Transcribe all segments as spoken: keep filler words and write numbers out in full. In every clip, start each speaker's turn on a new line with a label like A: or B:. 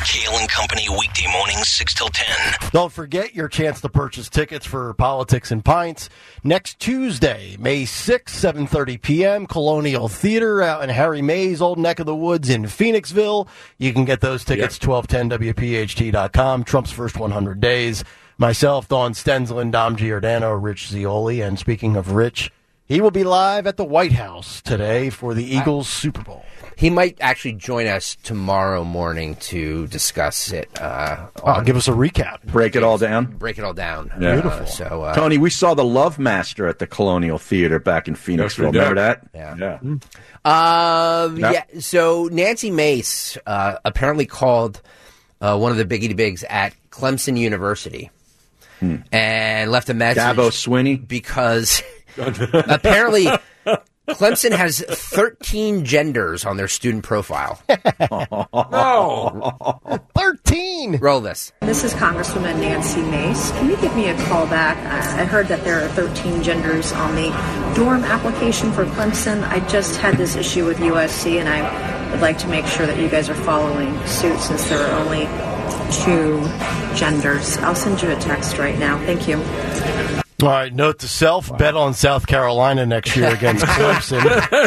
A: Kale and Company, weekday mornings, six till ten.
B: Don't forget your chance to purchase tickets for Politics and Pints next Tuesday, May sixth, seven thirty p.m., Colonial Theater out in Harry May's old neck of the woods in Phoenixville. You can get those tickets,
C: Yep.
B: twelve ten W P H T dot com, Trump's First one hundred Days. Myself, Dawn Stenzlin, Dom Giordano, Rich Zioli. And speaking of Rich, he will be live at the White House today for the Eagles Super Bowl.
D: He might actually join us tomorrow morning to discuss it. Uh,
B: Oh, give us a recap.
C: Break it all down.
D: break it all down.
C: Yeah.
B: Beautiful.
D: Uh, so, uh,
C: Tony, we saw the Love Master at the Colonial Theater back in Phoenixville.
E: did.
C: Remember that?
D: Yeah.
C: Yeah.
D: Uh,
C: Yep.
D: yeah. So Nancy Mace uh, apparently called uh, one of the Biggie Bigs at Clemson University and left a message.
C: Dabo Swinney.
D: Because apparently Clemson has thirteen genders on their student profile.
E: No.
B: thirteen!
D: Roll this.
F: This is Congresswoman Nancy Mace. Can you give me a call back? I I heard that there are thirteen genders on the dorm application for Clemson. I just had this issue with U S C, and I would like to make sure that you guys are following suit since there are only two genders. I'll send you a text right now. Thank you.
B: All right, note to self, bet on South Carolina next year against Clemson.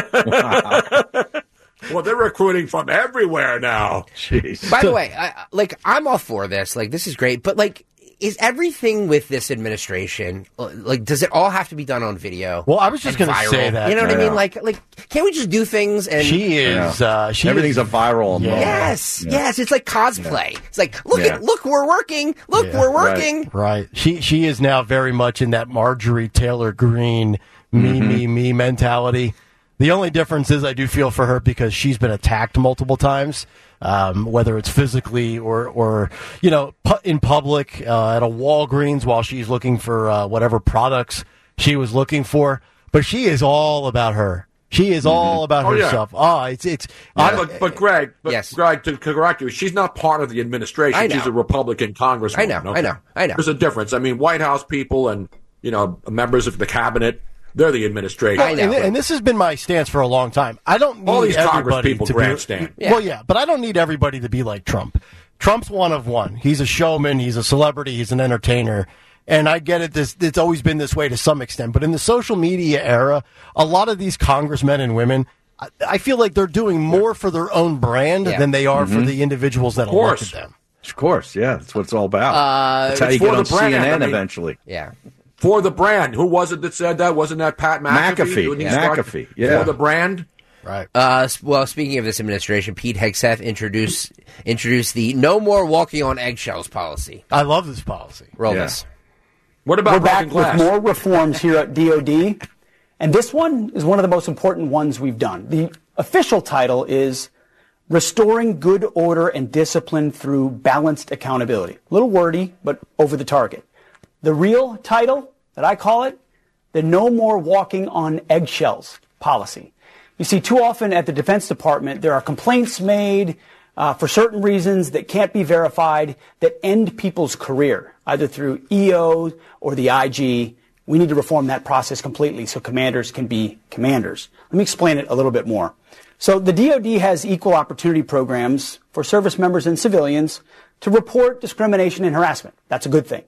E: Well, they're recruiting from everywhere now.
C: Jeez.
D: By the way, I, like I'm all for this. Like this is great, but like, is everything with this administration like? Does it all have to be done on video?
B: Well, I was just
D: and
B: going to
D: viral?
B: say that.
D: You know what I
C: I
D: mean?
C: know.
D: Like, like, can't we just do things and?
B: She is.
C: Yeah.
B: Uh, she
C: Everything's
B: is,
C: a viral moment.
D: Yes,
C: Yeah.
D: yes. It's like cosplay. It's like look
C: Yeah.
D: at look, we're working. Look,
B: Yeah.
D: we're working.
B: Right. She she is now very much in that Marjorie Taylor Greene me
C: Mm-hmm.
B: me me mentality. The only difference is I do feel for her because she's been attacked multiple times, um, whether it's physically or or you know pu- in public uh, at a Walgreens while she's looking for uh, whatever products she was looking for. But she is all about her. She is all about
E: Oh, yeah.
B: herself. Oh, it's it's.
E: Yeah,
B: I-
E: but, but Greg, but
D: Yes.
E: Greg, to correct you, she's not part of the administration.
D: I know.
E: She's a Republican congresswoman.
D: I know, I know, I know.
E: There's a difference. I mean, White House people and you know members of the cabinet, they're the administration.
D: I know.
B: And, and this has been my stance for a long time. I don't need
E: All these Congress
B: everybody
E: people
B: to
E: grandstand.
B: be.
D: Yeah.
B: Well, yeah, but I don't need everybody to be like Trump. Trump's one of one. He's a showman. He's a celebrity. He's an entertainer. And I get it. This it's always been this way to some extent. But in the social media era, a lot of these congressmen and women, I, I feel like they're doing more for their own brand
D: Yeah.
B: than they are for the individuals that
E: course.
B: elected them.
C: Of course, yeah. That's what it's all about.
D: Uh,
C: that's how
E: it's
C: you get
E: for
C: on
E: the brand,
C: C N N
E: I mean-
C: eventually.
D: Yeah.
E: For the brand. Who was it that said that? Wasn't that Pat McAfee?
C: McAfee,
E: Didn't he
C: yeah.
E: start
C: McAfee, yeah.
E: For the brand.
B: Right.
D: Uh, s- well, speaking of this administration, Pete Hegseth introduced introduced the "No More Walking on Eggshells" policy.
B: I love this policy.
D: Roll
C: Yeah.
D: this.
E: What about
G: We're
E: broken
G: back
E: glass?
G: with more reforms here at D O D, and this one is one of the most important ones we've done. The official title is Restoring Good Order and Discipline Through Balanced Accountability. A little wordy, but over the target. The real title that I call it, the No More Walking on Eggshells policy. You see, too often at the Defense Department, there are complaints made uh, for certain reasons that can't be verified that end people's career, either through E O or the I G. We need to reform that process completely so commanders can be commanders. Let me explain it a little bit more. So the D O D has equal opportunity programs for service members and civilians to report discrimination and harassment. That's a good thing.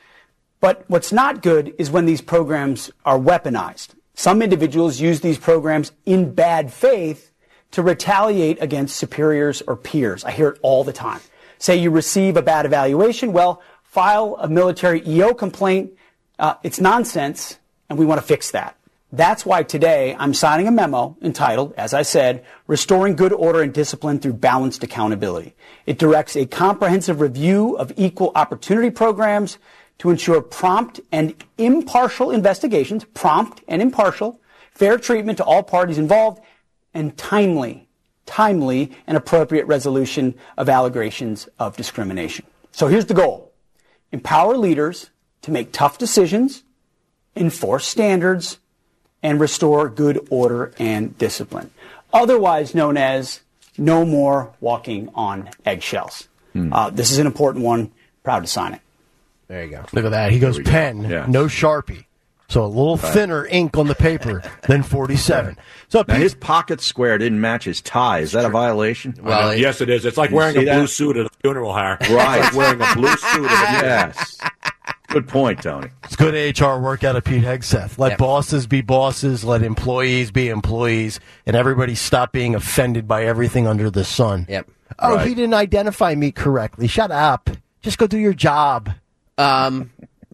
G: But what's not good is when these programs are weaponized. Some individuals use these programs in bad faith to retaliate against superiors or peers. I hear it all the time. Say you receive a bad evaluation, well, file a military E O complaint. Uh, it's nonsense, and we want to fix that. That's why today I'm signing a memo entitled, as I said, Restoring Good Order and Discipline Through Balanced Accountability. It directs a comprehensive review of equal opportunity programs to ensure prompt and impartial investigations, prompt and impartial, fair treatment to all parties involved, and timely, timely and appropriate resolution of allegations of discrimination. So here's the goal. Empower leaders to make tough decisions, enforce standards, and restore good order and discipline, otherwise known as no more walking on eggshells. Hmm. Uh, this is an important one. Proud to sign it.
D: There you go.
B: Look at that. He goes pen,
C: Yeah.
B: no Sharpie. So a little thinner ink on the paper than forty-seven. So
C: now his pocket square didn't match his tie. Is that a violation?
E: Well, it, yes, it is. It's like wearing a blue
C: that?
E: suit at a funeral, Harry.
C: Right.
E: It's like wearing a blue suit at a
C: Yes. Good point, Tony.
B: It's good H R work out of Pete Hegseth. Let
D: Yep.
B: bosses be bosses. Let employees be employees. And everybody stop being offended by everything under the sun.
D: Yep.
B: Oh,
C: Right.
B: he didn't identify me correctly. Shut up. Just go do your job.
D: Um,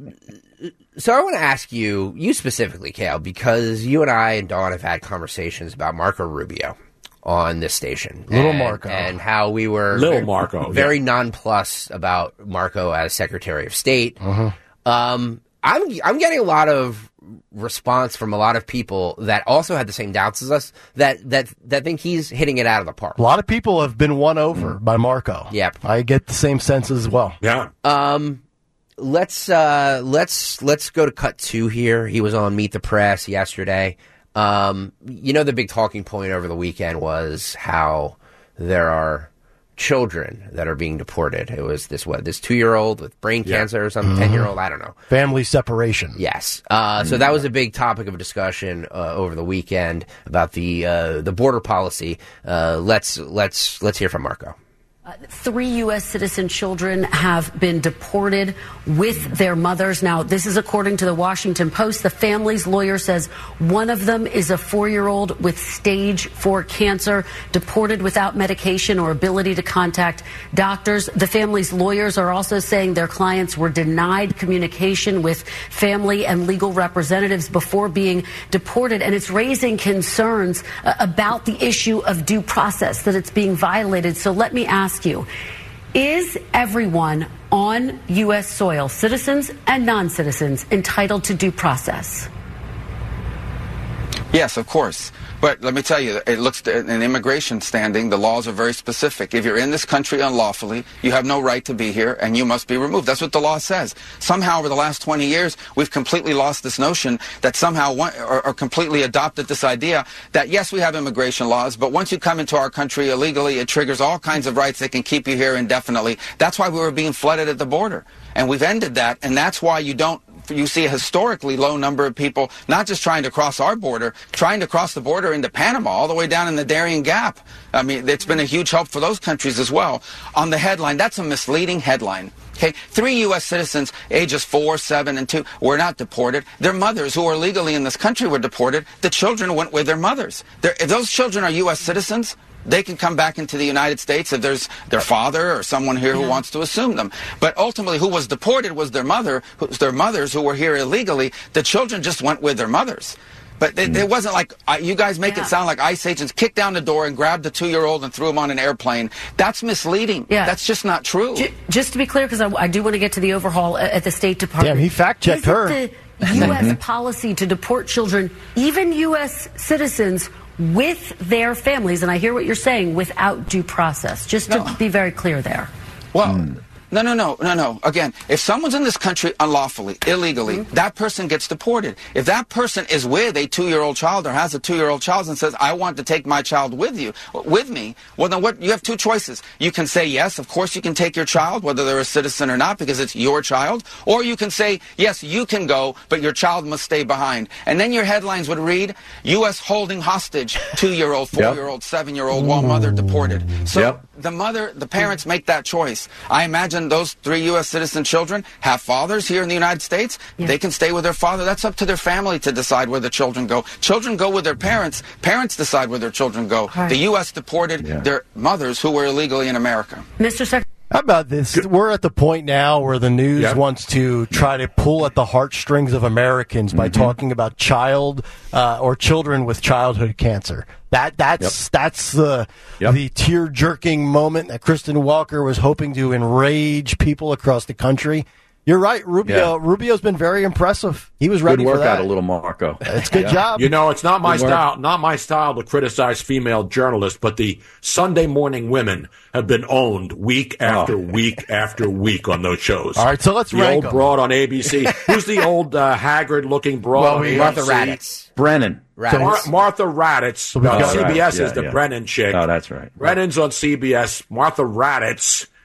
D: so I want to ask you, you specifically, Kale, because you and I and Dawn have had conversations about Marco Rubio on this station.
B: Little
D: and,
B: Marco.
D: And how we were
E: Little
D: very,
E: Marco,
D: very
E: yeah.
D: nonplussed about Marco as Secretary of State.
B: Uh-huh.
D: Um, I'm, I'm getting a lot of response from a lot of people that also had the same doubts as us that, that, that think he's hitting it out of the park.
B: A lot of people have been won over by Marco.
D: Yep.
B: I get the same sense as well.
E: Yeah.
D: Um, let's uh, let's let's go to cut two here. He was on Meet the Press yesterday. Um, you know, the big talking point over the weekend was how there are children that are being deported. It was this what this two year old with brain
E: Yeah.
D: cancer or some ten year old. I don't know.
B: Family separation.
D: Yes. Uh, so that was a big topic of discussion uh, over the weekend about the uh, the border policy. Uh, let's let's let's hear from Marco.
H: Three U S citizen children have been deported with their mothers. Now, this is according to the Washington Post. The family's lawyer says one of them is a four-year-old with stage four cancer, deported without medication or ability to contact doctors. The family's lawyers are also saying their clients were denied communication with family and legal representatives before being deported. And it's raising concerns uh, about the issue of due process, that it's being violated. So let me ask you, is everyone on U S soil, citizens and non-citizens, entitled to due process?
I: Yes, of course. But let me tell you, it looks in immigration standing, the laws are very specific. If you're in this country unlawfully, you have no right to be here and you must be removed. That's what the law says. Somehow over the last twenty years, we've completely lost this notion that somehow one, or, or completely adopted this idea that yes, we have immigration laws, but once you come into our country illegally, it triggers all kinds of rights that can keep you here indefinitely. That's why we were being flooded at the border. And we've ended that, and that's why you don't you see a historically low number of people not just trying to cross our border, trying to cross the border into Panama, all the way down in the Darien Gap. I mean, it's been a huge help for those countries as well. On the headline, that's a misleading headline. Okay, three U S citizens, ages four, seven, and two, were not deported. Their mothers, who are legally in this country, were deported. The children went with their mothers. They're, if those children are U S citizens, they can come back into the United States if there's their father or someone here who wants to assume them. But ultimately, who was deported was their mother, their mothers who were here illegally. The children just went with their mothers. But it, it wasn't like, uh, you guys make
H: Yeah.
I: it sound like ICE agents kicked down the door and grabbed the two-year-old and threw him on an airplane. That's misleading.
H: Yeah.
I: That's just not true.
H: J- just to be clear, because I, I do want to get to the overhaul at, at the State Department.
B: Damn, he fact-checked
H: Is
B: her.
H: it the U S policy to deport children, even U S citizens, with their families, and I hear what you're saying, without due process? Just to
I: No.
H: be very clear there.
I: Well, no, no, no, no, no. Again, if someone's in this country unlawfully, illegally,
H: Mm-hmm.
I: that person gets deported. If that person is with a two-year-old child or has a two-year-old child and says, I want to take my child with you, with me, well, then what? You have two choices. You can say, yes, of course you can take your child, whether they're a citizen or not, because it's your child. Or you can say, yes, you can go, but your child must stay behind. And then your headlines would read, U S holding hostage two-year-old, four-year-old, seven-year-old, while mother deported. So
C: Yep.
I: the mother, the parents make that choice. I imagine those three U S citizen children have fathers here in the United States.
H: Yeah.
I: They can stay with their father. That's up to their family to decide where the children go. Children go with their parents. Parents decide where their children go.
H: Right.
I: The U S deported
C: Yeah.
I: their mothers who were illegally in America.
H: Mister Secretary.
B: How about this? We're at the point now where the news
E: Yeah.
B: wants to try to pull at the heartstrings of Americans by talking about child uh, or children with childhood cancer. That that's that's the
C: Yep.
B: the tear jerking moment that Kristen Walker was hoping to enrage people across the country. You're right, Rubio.
C: Yeah.
B: Rubio's been very impressive. He was ready
C: Good
B: for
C: work
B: that.
C: out, a little Marco.
B: It's good
C: Yeah.
B: job.
E: You know, it's not my
C: Good work.
E: style, not my style to criticize female journalists, but the Sunday morning women have been owned week after
C: Oh.
E: week after week on those shows.
B: All right, so let's
E: the
B: rank
E: old
B: 'em.
E: broad on A B C. Who's the old uh, haggard-looking broad
B: Well,
E: on
B: we-
E: A B C?
D: Martha Raddatz.
C: Brennan.
D: Raddatz.
E: Mar- Martha Raddatz.
B: we've
E: Uh,
B: got-
E: C B S
C: right.
E: is
C: Yeah,
E: the
C: yeah.
E: Brennan chick.
C: Oh, that's right.
E: Brennan's on C B S. Martha Raddatz,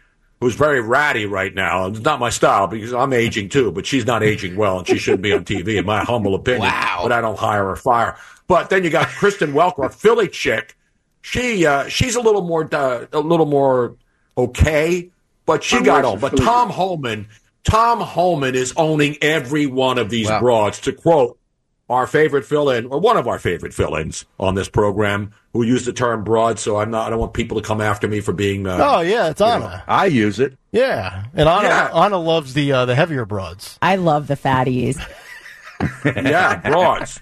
E: who's very ratty right now. It's not my style because I'm aging too, but she's not aging well, and she shouldn't be on T V, in my humble opinion.
D: Wow.
E: But I don't hire or fire. But then you got Kristen Welker, a Philly chick. She uh, she's a little more uh, a little more okay, but she
C: I'm
E: got
C: watching
E: on. But
C: Philly.
E: Tom Holman, Tom Holman is owning every one of these
D: Wow.
E: broads. To quote our favorite fill-in, or one of our favorite fill-ins on this program, who used the term broad. So I'm not. I don't want people to come after me for being. Uh,
B: Oh yeah, it's Anna.
C: I use it.
B: Yeah, and Anna
E: Yeah.
B: Anna loves the uh, the heavier broads.
J: I love the fatties.
E: yeah, broads.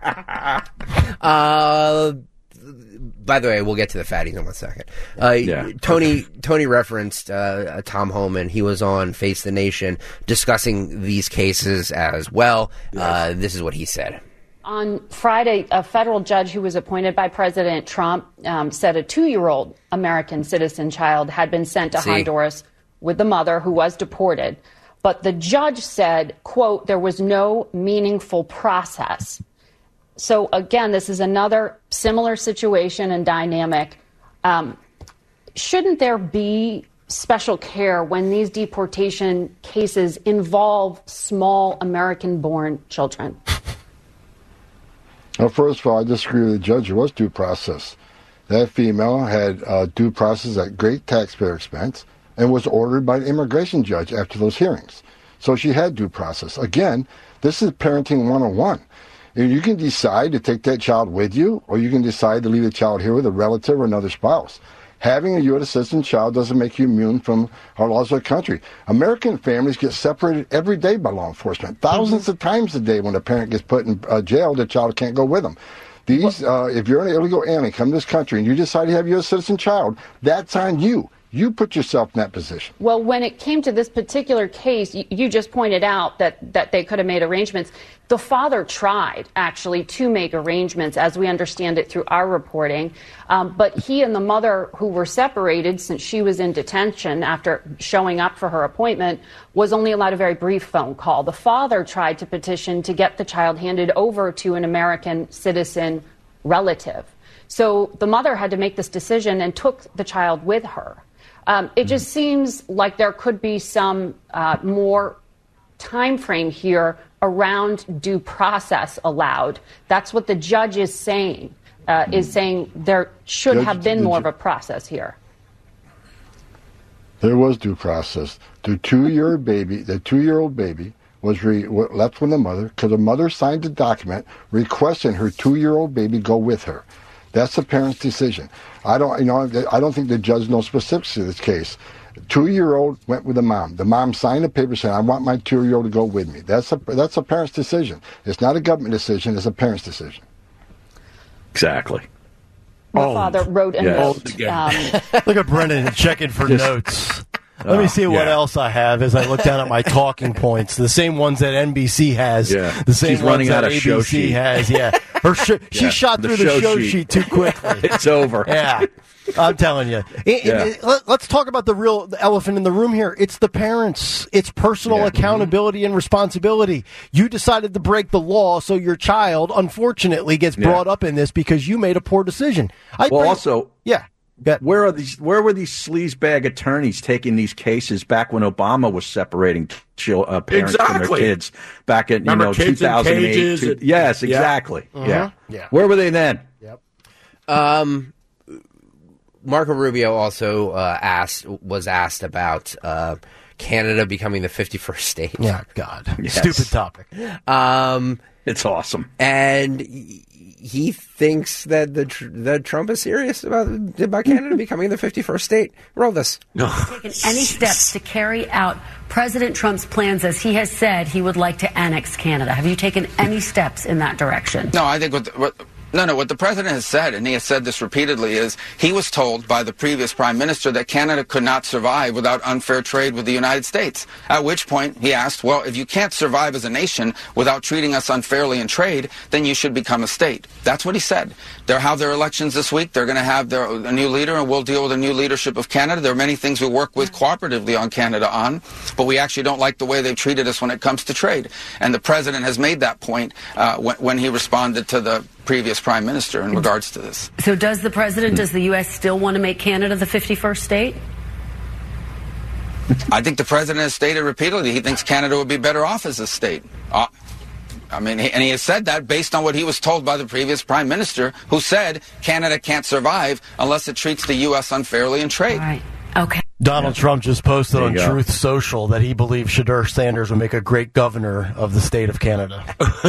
D: Uh, by the way, we'll get to the fatties in one second. Uh,
C: Yeah.
D: Tony Tony referenced uh, Tom Holman. He was on Face the Nation discussing these cases as well. Uh, this is what he said.
K: On Friday, a federal judge who was appointed by President Trump um, said a two-year-old American citizen child had been sent to
D: See?
K: Honduras with the mother who was deported. But the judge said, quote, there was no meaningful process. So, again, this is another similar situation and dynamic. Um, shouldn't there be special care when these deportation cases involve small American-born children?
L: Well, first of all, I disagree with the judge. There was due process. That female had uh, due process at great taxpayer expense and was ordered by the immigration judge after those hearings. So she had due process. Again, this is parenting one oh one. You can decide to take that child with you, or you can decide to leave the child here with a relative or another spouse. Having a U S citizen child doesn't make you immune from our laws of the country. American families get separated every day by law enforcement. Thousands of times a day when a parent gets put in uh, jail, the child can't go with them. These, uh, if you're an illegal alien, come to this country, and you decide to have a U S citizen child, that's on you. You put yourself in that position.
K: Well, when it came to this particular case, you, you just pointed out that, that they could have made arrangements. The father tried, actually, to make arrangements, as we understand it through our reporting. Um, but he and the mother, who were separated since she was in detention after showing up for her appointment, was only allowed a very brief phone call. The father tried to petition to get the child handed over to an American citizen relative. So the mother had to make this decision and took the child with her. Um, it just seems like there could be some uh, more time frame here around due process allowed. That's what the judge is saying, uh, is saying there should
L: Judge,
K: have been
L: the
K: more
L: ju-
K: of a process here.
L: There was due process. The two-year-old baby, the two-year-old baby was re- left with the mother because the mother signed a document requesting her two-year-old baby go with her. That's the parent's decision. I don't, you know, I don't think the judge knows specifics of this case. Two-year-old went with the mom. The mom signed a paper saying, "I want my two-year-old to go with me." That's a that's a parent's decision. It's not a government decision. It's a parent's decision.
C: Exactly.
K: The
E: Owned.
K: father wrote a
E: Yes.
K: note. Um,
B: Look at Brendan checking for
C: Just-
B: notes. Let me see what
E: yeah.
B: else I have as I look down at my talking points. The same ones that N B C has.
C: Yeah.
B: The same
C: She's
B: ones
C: running
B: that
C: out of
B: A B C
C: show sheet.
B: has. Yeah. Her sh- she
C: Yeah,
B: shot
C: the
B: through the
C: show
B: show
C: sheet.
B: sheet too quickly.
C: It's over.
B: Yeah, I'm telling you. And- and-
C: Yeah.
B: and let- let's talk about the real the elephant in the room here. It's the parents. It's personal
C: Yeah.
B: accountability and responsibility. You decided to break the law, so your child, unfortunately, gets
C: Yeah.
B: brought up in this because you made a poor decision. I
C: Well,
B: bring-
C: also,
B: yeah. Go ahead.
C: where are these? Where were these sleazebag attorneys taking these cases back when Obama was separating chil- uh, parents from
E: Exactly.
C: their kids back in you
E: Remember
C: know
E: kids
C: two
E: in
C: thousand eight?
E: cages
C: two-
E: and-
C: yes,
E: Yeah.
C: exactly. Yeah.
B: Yeah.
C: Where were they then?
D: Um, Marco Rubio also uh, asked was asked about uh, Canada becoming the fifty-first state.
B: Yeah, God.
C: Yes.
B: Stupid topic.
D: Um,
C: It's awesome.
D: and he he thinks that the tr- that Trump is serious about about Canada becoming the fifty-first state. Roll this.
H: Taken any steps to carry out President Trump's plans, as he has said he would like to annex Canada? Have you taken any steps in that direction?
I: No, I think what, the, what no, no, what the president has said, and he has said this repeatedly, is he was told by the previous prime minister that Canada could not survive without unfair trade with the United States. At which point he asked, well, if you can't survive as a nation without treating us unfairly in trade, then you should become a state. That's what he said. They'll have their elections this week. They're going to have their, a new leader, and we'll deal with a new leadership of Canada. There are many things we work with cooperatively on Canada on, but we actually don't like the way they've treated us when it comes to trade. And the president has made that point uh, when, when he responded to the previous prime minister in regards to this.
H: So does the president, does the U S still want to make Canada the fifty-first state?
I: I think the president has stated repeatedly he thinks Canada would be better off as a state. Uh, I mean, he, and he has said that based on what he was told by the previous prime minister, who said Canada can't survive unless it treats the U S unfairly in trade.
H: Right. Okay.
B: Donald
C: Yeah.
B: Trump just posted
C: There
B: on
C: you go.
B: Truth Social that he believes Shadur Sanders would make a great governor of the state of Canada.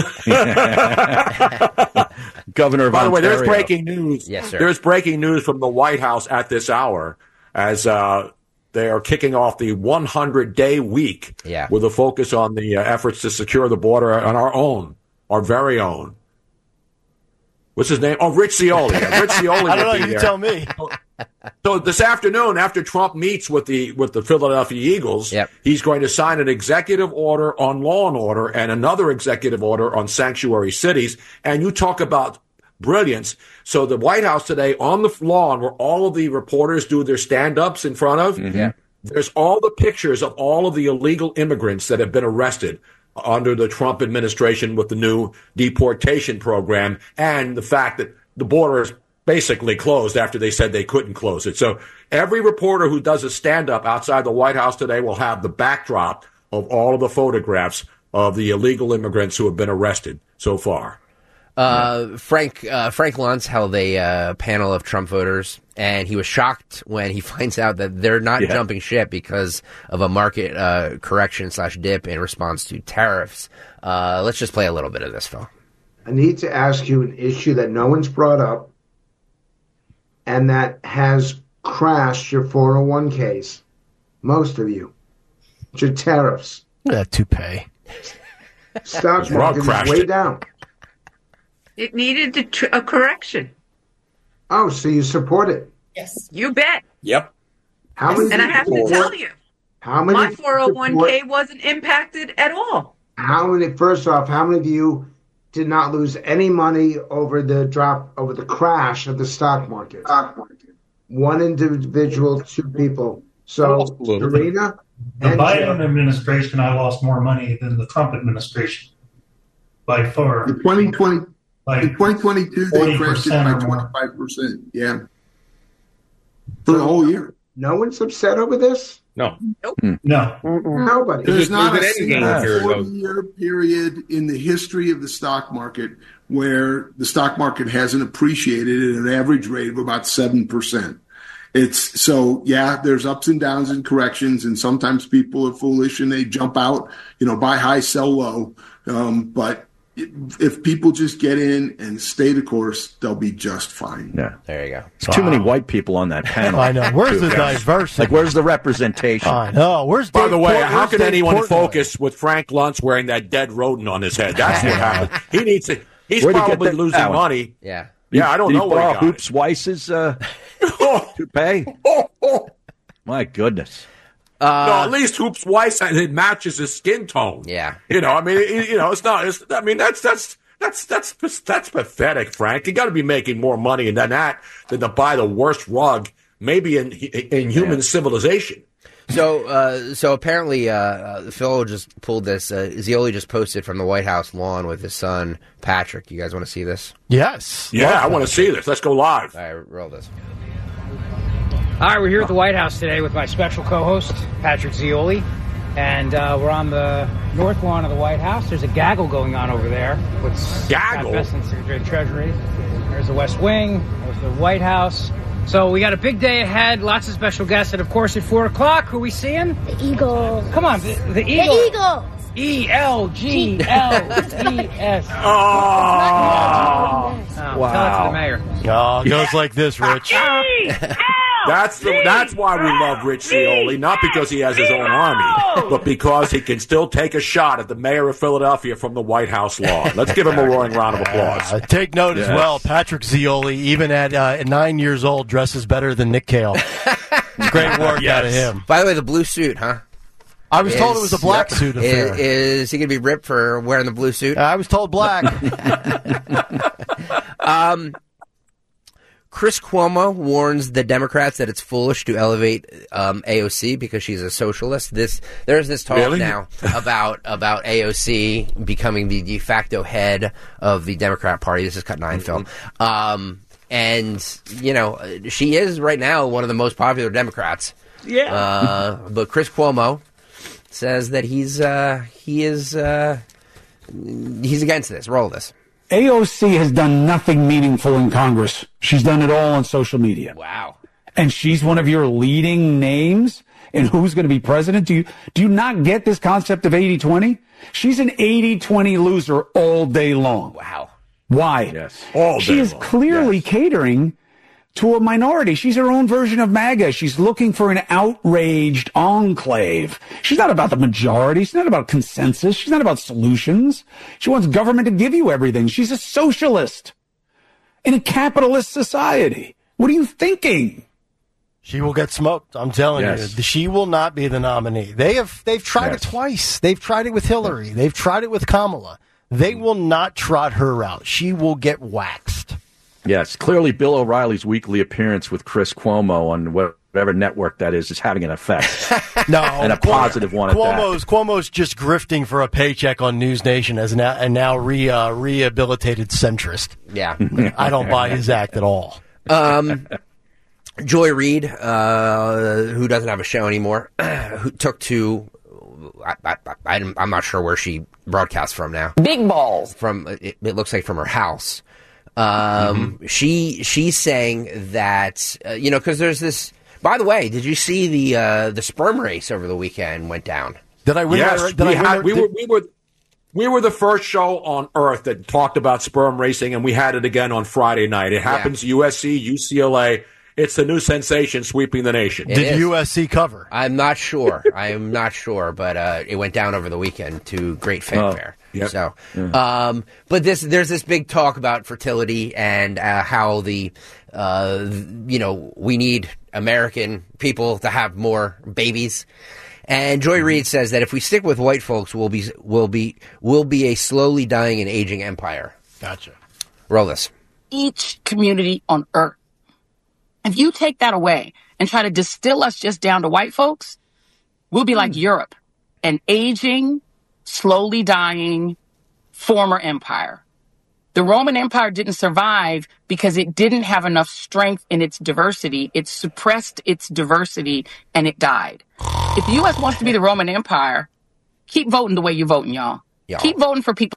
C: Governor of
E: By the way, there's
C: Ontario.
E: breaking news.
D: Yes, sir.
E: There's breaking news from the White House at this hour as uh, they are kicking off the one hundred day week
D: Yeah.
E: with a focus on the uh, efforts to secure the border on our own, our very own. What's his name? Oh, Rich Cioli. Rich Cioli
B: I don't
E: will
B: know.
E: be
B: You
E: there.
B: tell me.
E: So this afternoon, after Trump meets with the with the Philadelphia Eagles,
D: Yep.
E: he's going to sign an executive order on law and order and another executive order on sanctuary cities. And you talk about brilliance. So the White House today on the lawn where all of the reporters do their stand-ups in front of,
D: Yeah.
E: there's all the pictures of all of the illegal immigrants that have been arrested under the Trump administration with the new deportation program and the fact that the border is basically closed after they said they couldn't close it. So every reporter who does a stand-up outside the White House today will have the backdrop of all of the photographs of the illegal immigrants who have been arrested so far.
D: Uh, Frank uh, Frank Luntz held a uh, panel of Trump voters, and he was shocked when he finds out that they're not
E: Yeah.
D: jumping ship because of a market uh, correction slash dip in response to tariffs. Uh, let's just play a little bit of this, Phil.
J: I need to ask you an issue that no one's brought up and that has crashed your four oh one k's, most of you. It's your tariffs.
B: That toupee.
J: Stock
E: Rob
J: market is
E: crashed
J: way
E: it.
J: down.
M: It needed a, tr- a correction.
J: Oh, so you support it.
M: Yes. You bet.
E: Yep.
J: How many
M: And I have to
J: support-
M: tell you,
J: how many
M: my four oh one k
J: support-
M: wasn't impacted at all.
J: How many, first off, how many of you did not lose any money over the drop, over the crash of the stock market? Stock market. One individual, two people. So, Serena
N: The
J: and
N: Biden
J: Joe.
N: administration, I lost more money than the Trump administration by far.
O: In twenty twenty,
N: Like
O: in twenty twenty-two, they crashed it by
N: forty percent or more.
O: twenty-five percent. Yeah. For the whole year.
J: No one's upset over this?
E: No.
N: No.
J: Nobody.
O: There's not a
P: There's an endgame
O: single
P: period of-
O: forty-year period in the history of the stock market where the stock market hasn't appreciated at an average rate of about seven percent. It's so, yeah, there's ups and downs and corrections, and sometimes people are foolish and they jump out, you know, buy high, sell low. Um, but if people just get in and stay the course, they'll be just fine.
C: Yeah.
D: There you go.
C: There's too many white people on that panel.
B: I know. Where's the
C: Too.
B: diversity?
C: Like, where's the representation?
B: I know. Where's
E: By
B: Dave
E: the way,
B: Port-
E: how
B: where's
E: can
B: Dave
E: anyone
B: Portnoy?
E: focus with Frank Luntz wearing that dead rodent on his head? That's what happened. He needs to. He's
C: Where'd he get
E: probably
C: that
E: losing
C: now?
E: money.
D: Yeah.
E: Yeah, I don't
C: Did
E: know
C: he
E: where he
C: borrow
E: got
C: Hoops Weiss's uh, toupee? My goodness.
D: Uh,
E: no, at least Hoops Weiss, it matches his skin tone.
D: Yeah.
E: You know, I mean, it- you know, it's not. It's, I mean, that's that's that's that's that's pathetic, Frank. You got to be making more money than that than to buy the worst rug, maybe in in human civilization.
D: So, uh, so apparently, uh, uh, Phil just pulled this. Uh, Zioli just posted from the White House lawn with his son Patrick. You guys want to see this?
B: Yes.
E: Yeah, I want to see this. Let's go live.
D: All right, roll this.
Q: All right, we're here at the White House today with my special co-host, Patrick Zioli, and uh, we're on the north lawn of the White House. There's a gaggle going on over there. What's
E: Gaggle?
Q: Scott Bessent, Secretary of the Treasury. There's the West Wing. There's the White House. So we got a big day ahead, lots of special guests, and of course at four o'clock, who are we seeing?
R: The Eagles.
Q: Come on, the, the
R: The
Q: Eagles.
R: Eagles.
Q: E L G L E S.
E: Oh,
Q: Oh, Tell it to
E: wow.
Q: the mayor.
B: Oh, it goes like this, Rich.
E: That's the, that's why we love Rich Cioli, not because he has his own army, but because he can still take a shot at the mayor of Philadelphia from the White House lawn. Let's give him a roaring round of applause.
B: Uh, take note as
E: Yes.
B: well. Patrick Zioli, even at uh, nine years old, dresses better than Nick Cale. Great work
E: Yes.
B: out of him.
D: By the way, the blue suit, huh?
B: I was told it was a black
D: Is-
B: suit affair.
D: Is, is he going to be ripped for wearing the blue suit?
B: I was told black.
D: um, Chris Cuomo warns the Democrats that it's foolish to elevate um, A O C because she's a socialist. This there's this talk
E: Really?
D: now about about A O C becoming the de facto head of the Democrat Party. This is Cut Nine film, um, and you know she is right now one of the most popular Democrats. Yeah. Uh, but Chris Cuomo says that he's uh, he is uh, he's against this. Roll this.
P: A O C has done nothing meaningful in Congress. She's done it all on social media.
D: Wow.
P: And she's one of your leading names in who's going to be president. Do you do you not get this concept of eighty twenty? She's an eighty twenty loser all day long.
D: Wow.
P: Why?
C: Yes.
P: All day she is
C: long.
P: clearly yes. catering to a minority. She's her own version of MAGA. She's looking for an outraged enclave. She's not about the majority. She's not about consensus. She's not about solutions. She wants government to give you everything. She's a socialist in a capitalist society. What are you thinking?
B: She will get smoked. I'm telling yes. you, she will not be the nominee. They have, they've tried yes. it twice. They've tried it with Hillary. They've tried it with Kamala. They will not trot her out. She will get waxed.
C: Yes, clearly Bill O'Reilly's weekly appearance with Chris Cuomo on whatever network that is is having an effect.
B: No,
C: and a
B: Cuomo,
C: positive one at
B: Cuomo's,
C: that.
B: Cuomo's just grifting for a paycheck on News Nation as now, a now re, uh, rehabilitated centrist.
D: Yeah.
B: I don't buy his act at all.
D: Um, Joy Reid, uh, who doesn't have a show anymore, who took to, I, I, I, I'm not sure where she broadcasts from now.
R: Big balls.
D: From it, it looks like from her house. Um, mm-hmm. she she's saying that uh, you know, because there's this. By the way, did you see the uh, the sperm race over the weekend went down?
B: Did I win?
E: Yes,
B: that, did
E: we,
B: I win
E: had,
B: that,
E: we
B: did,
E: were we were we were the first show on Earth that talked about sperm racing, and we had it again on Friday night. It happens. Yeah. U S C, U C L A. It's the new sensation sweeping the nation.
B: It Did is. U S C cover?
D: I'm not sure. I'm not sure, but uh, it went down over the weekend to great fanfare.
E: Oh, yep.
D: So,
E: yeah.
D: um, but this there's this big talk about fertility and uh, how the uh, you know we need American people to have more babies. And Joy Reid says that if we stick with white folks, we'll be we'll be we'll be a slowly dying and aging empire.
B: Gotcha.
D: Roll this.
R: Each community on Earth. If you take that away and try to distill us just down to white folks, we'll be like Europe, an aging, slowly dying former empire. The Roman Empire didn't survive because it didn't have enough strength in its diversity. It suppressed its diversity and it died. If the U S wants to be the Roman Empire, keep voting the way you're voting, y'all. y'all. Keep voting for people.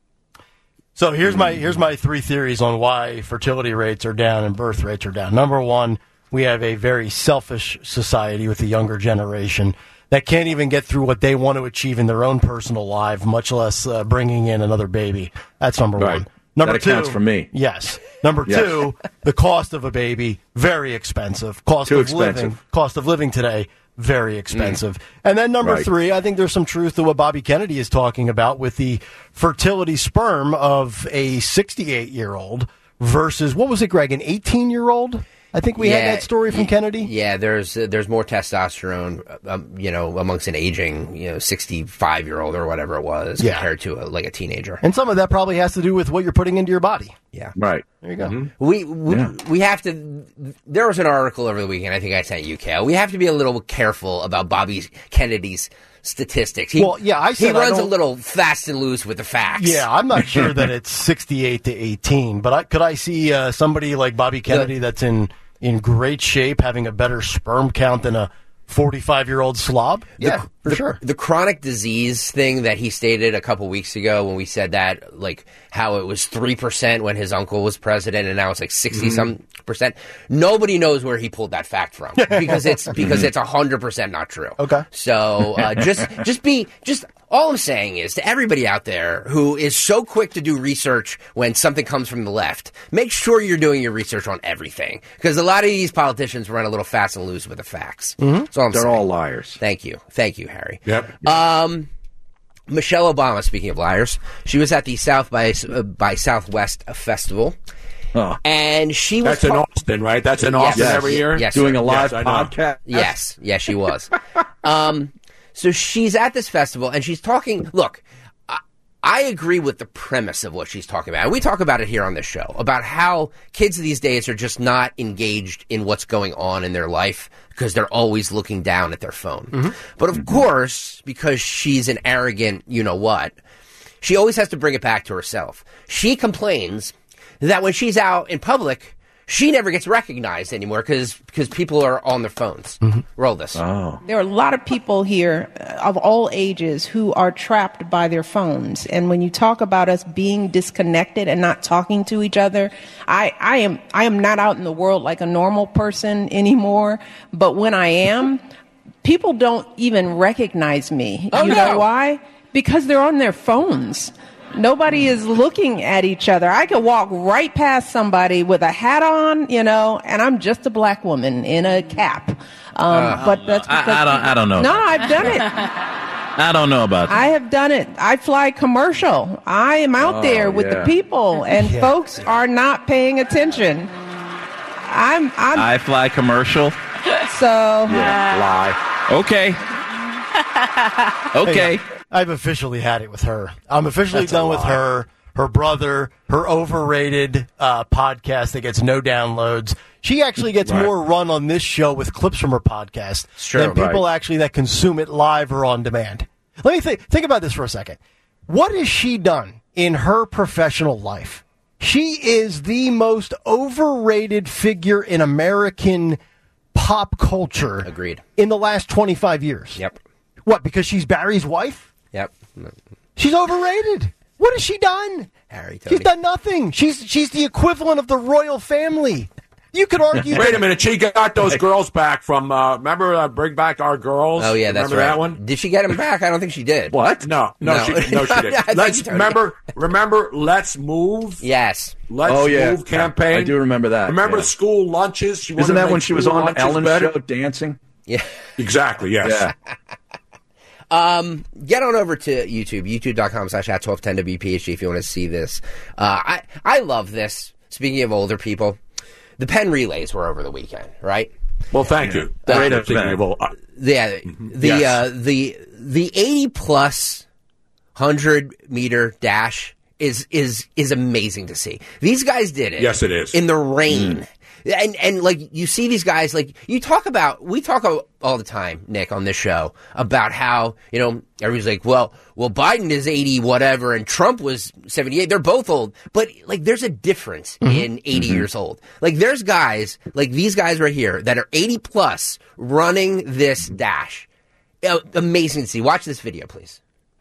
B: So here's my here's my three theories on why fertility rates are down and birth rates are down. Number one, we have a very selfish society with the younger generation that can't even get through what they want to achieve in their own personal life, much less uh, bringing in another baby. That's number
C: right.
B: one. Number
C: that
B: two,
C: accounts for me.
B: Yes. Number
C: yes.
B: two, the cost of a baby, very expensive. Cost
C: Too
B: of
C: expensive.
B: living, cost of living today, very expensive. Mm. And then number
C: right.
B: three, I think there's some truth to what Bobby Kennedy is talking about with the fertility sperm of a sixty-eight-year-old versus, what was it, Greg, an eighteen-year-old? I think we
D: yeah,
B: had that story from
D: y-
B: Kennedy.
D: Yeah, there's uh, there's more testosterone, um, you know, amongst an aging, you know, sixty-five year old or whatever it was,
B: yeah.
D: compared to a, like a teenager.
B: And some of that probably has to do with what you're putting into your body.
D: Yeah,
C: right.
B: There you go.
C: Mm-hmm.
D: We we,
C: yeah.
D: we have to. There was an article over the weekend. I think I sent you, Cal. We have to be a little careful about Bobby Kennedy's statistics. He,
B: well, yeah, I said
D: he runs
B: I
D: a little fast and loose with the facts.
B: Yeah, I'm not sure that it's sixty-eight to eighteen, but I, could I see uh, somebody like Bobby Kennedy the, that's in. in great shape, having a better sperm count than a forty-five-year-old slob?
D: Yeah,
B: the, for
D: the,
B: sure.
D: The chronic disease thing that he stated a couple weeks ago when we said that, like how it was three percent when his uncle was president and now it's like sixty-some mm-hmm. percent. Nobody knows where he pulled that fact from because it's because it's one hundred percent not true.
B: Okay.
D: So uh, just just be, just all I'm saying is to everybody out there who is so quick to do research when something comes from the left, make sure you're doing your research on everything because a lot of these politicians run a little fast and loose with the facts.
B: Mm-hmm.
D: That's all I'm
C: They're
D: saying.
C: all liars.
D: Thank you. Thank you, Harry.
E: Yep.
D: Um, Michelle Obama, speaking of liars, she was at the South by, uh, by Southwest Festival.
C: Oh.
D: And she was.
E: That's in Austin, right? That's in Austin
D: yes.
E: every year?
D: Yes.
C: Doing a live
E: yes,
C: podcast.
D: Yes. Yes, she was. um, so she's at this festival and she's talking. Look, I, I agree with the premise of what she's talking about. And we talk about it here on this show about how kids these days are just not engaged in what's going on in their life because they're always looking down at their phone. Mm-hmm. But of mm-hmm. course, because she's an arrogant, you know what, she always has to bring it back to herself. She complains that when she's out in public, she never gets recognized anymore because because people are on their phones. Mm-hmm. Roll this.
C: Oh.
S: There are a lot of people here uh, of all ages who are trapped by their phones. And when you talk about us being disconnected and not talking to each other, I, I am I am not out in the world like a normal person anymore. But when I am, people don't even recognize me.
D: Oh,
S: you
D: no.
S: know why? Because they're on their phones. Nobody is looking at each other. I could walk right past somebody with a hat on, you know, and I'm just a black woman in a cap. Um,
T: Uh,
S: but that's
T: I-
S: because
T: I don't- I don't know
S: No,
T: about
S: I've done it.
T: I don't know about that.
S: I have done it. I fly commercial. I am out
T: Oh,
S: there with
T: yeah.
S: the people, and
T: Yeah.
S: folks are not paying attention. I'm. I'm.
T: I fly commercial.
S: So.
C: lie.
T: Okay. Okay.
B: Hey, I've officially had it with her. I'm officially
T: That's a
B: done with
T: lie.
B: her, her brother, her overrated uh, podcast that gets no downloads. She actually gets
C: Right.
B: more run on this show with clips from her podcast
C: true.
B: than people
C: Right.
B: actually that consume it live or on demand. Let me think, think about this for a second. What has she done in her professional life? She is the most overrated figure in American pop culture.
D: Agreed.
B: In the last twenty-five years.
D: Yep.
B: What, because she's Barry's wife?
D: Yep.
B: She's overrated. What has she done?
D: Harry, Tony.
B: She's done nothing. She's she's the equivalent of the royal family. You could argue.
E: Wait
B: that-
E: a minute. She got those girls back from, uh, remember uh, Bring Back Our Girls?
D: Oh yeah, that's
E: remember
D: right.
E: that one?
D: Did she get him back? I don't think she did.
C: What?
E: No, no,
D: No.
E: she, no, she
D: I
E: didn't.
D: think
E: Let's
D: you told me.
E: remember, remember, Let's Move.
D: Yes.
E: Let's
C: Oh, yeah.
E: Move campaign.
C: I do remember that,
E: Remember
C: yeah.
E: school lunches? She wanted
C: Isn't
E: to
C: that
E: make
C: when she was
E: school
C: on
E: lunches
C: Ellen's
E: better?
C: show dancing?
D: Yeah.
E: Exactly. Yes.
C: Yeah.
D: Um, get on over to YouTube, youtube.com slash at 1210 WPHG if you want to see this. Uh, I, I love this. Speaking of older people, the Penn relays were over the weekend, right?
E: Well, thank you.
D: That-
E: Great event. Of all- uh,
D: Yeah, the
E: Yes.
D: uh, the the eighty plus hundred meter dash is is is amazing to see. These guys did it.
E: Yes, it is.
D: In the rain. And and like you see these guys, like you talk about, we talk all, all the time, Nick, on this show about how, you know, everybody's like, well, well, Biden is eighty whatever and Trump was seventy-eight. They're both old, but like there's a difference in eighty years old. Like there's guys like these guys right here that are eighty plus running this dash. Uh, amazing to see. Watch this video, please.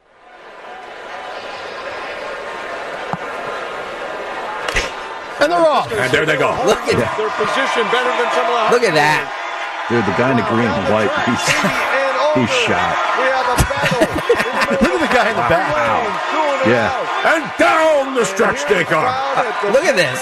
B: And they're off.
E: And there they go.
D: Look at
E: Yeah.
U: Their position better than some of the
D: Look at that.
C: Dude, the guy in the green and white, he's, he's shot.
U: We have a battle.
B: Look at the guy in the back.
C: Yeah.
E: And down the stretch they go.
D: Look at this.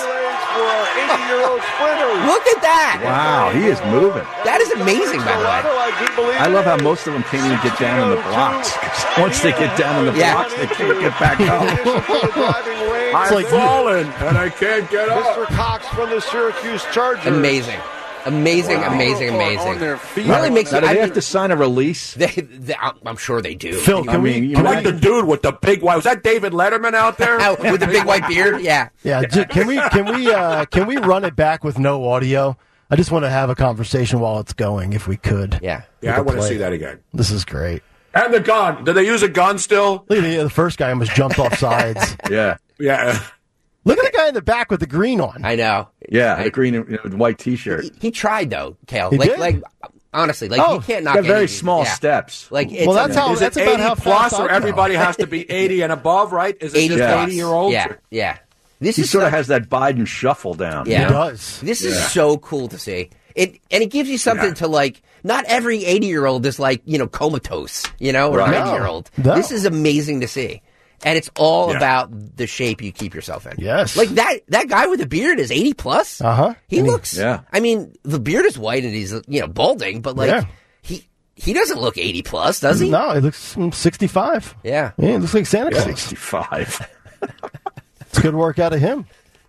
D: Look at that.
C: Wow, he is moving.
D: That is amazing, by the way.
C: I love how most of them can't even get down in the blocks. Once they get down in the
D: Yeah.
C: blocks, they can't get back up.
E: I'm
B: like-
E: falling and I can't get up.
U: Mister Cox from the Syracuse Chargers.
D: Amazing. Amazing,
C: Wow.
D: amazing,
U: On
D: amazing.
U: their feet.
D: Really makes
C: Now,
D: it.
C: do
D: I
C: they
D: mean,
C: have to sign a release?
D: they, they, I'm sure they do.
B: Phil, can
C: I
B: we?
C: mean, you
B: Can
C: know,
E: Like
B: we
E: the dude with the big white. Was that David Letterman out there?
D: Out with the big white beard, yeah.
B: yeah. j- Can we? Can we? Uh, can we run it back with no audio? I just want to have a conversation while it's going, if we could.
D: Yeah.
E: Yeah, I
B: could
E: want to
B: play
E: see
B: it.
E: that again.
B: This is great.
E: And the gun. Did they use a gun still?
B: Look at the, the first guy almost jumped off sides.
C: Yeah.
E: Yeah.
B: Look at the guy in the back with the green on.
D: I know.
C: Yeah, the green and you know, white T-shirt.
D: He, he tried though, Kale.
B: He
D: like,
B: did?
D: like honestly, like
B: Oh,
D: you can't
C: Got
D: knock
C: very
D: any-
C: small
D: yeah.
C: steps.
D: Like it's
B: Well, that's how-
E: Is
B: that's
E: it
B: about
E: eighty
B: how
E: plus,
B: fast I
E: or
B: go.
E: everybody has to be eighty and above, right? Is it
D: eighty
E: just
D: plus.
E: eighty year olds?
D: Yeah, yeah. This
C: He
D: is
C: sort of
D: such-
C: has that Biden shuffle down.
D: Yeah.
B: He does.
D: This is
C: Yeah.
D: so cool to see. It and it gives you something
E: Yeah.
D: to like. Not every eighty year old is like, you know, comatose, you know, or
C: Right.
D: ninety year old.
B: No.
D: This is amazing to see. And it's all
E: Yeah.
D: about the shape you keep yourself in.
B: Yes.
D: Like that that guy with the beard is eighty plus.
B: Uh huh.
D: He looks
C: Yeah.
D: I mean, the beard is white and he's, you know, balding, but like
B: Yeah.
D: he he doesn't look eighty plus, does he?
B: No, he looks mm, sixty-five.
D: Yeah.
B: Yeah, he looks like Santa Claus.
C: sixty-five.
B: It's good work out of him.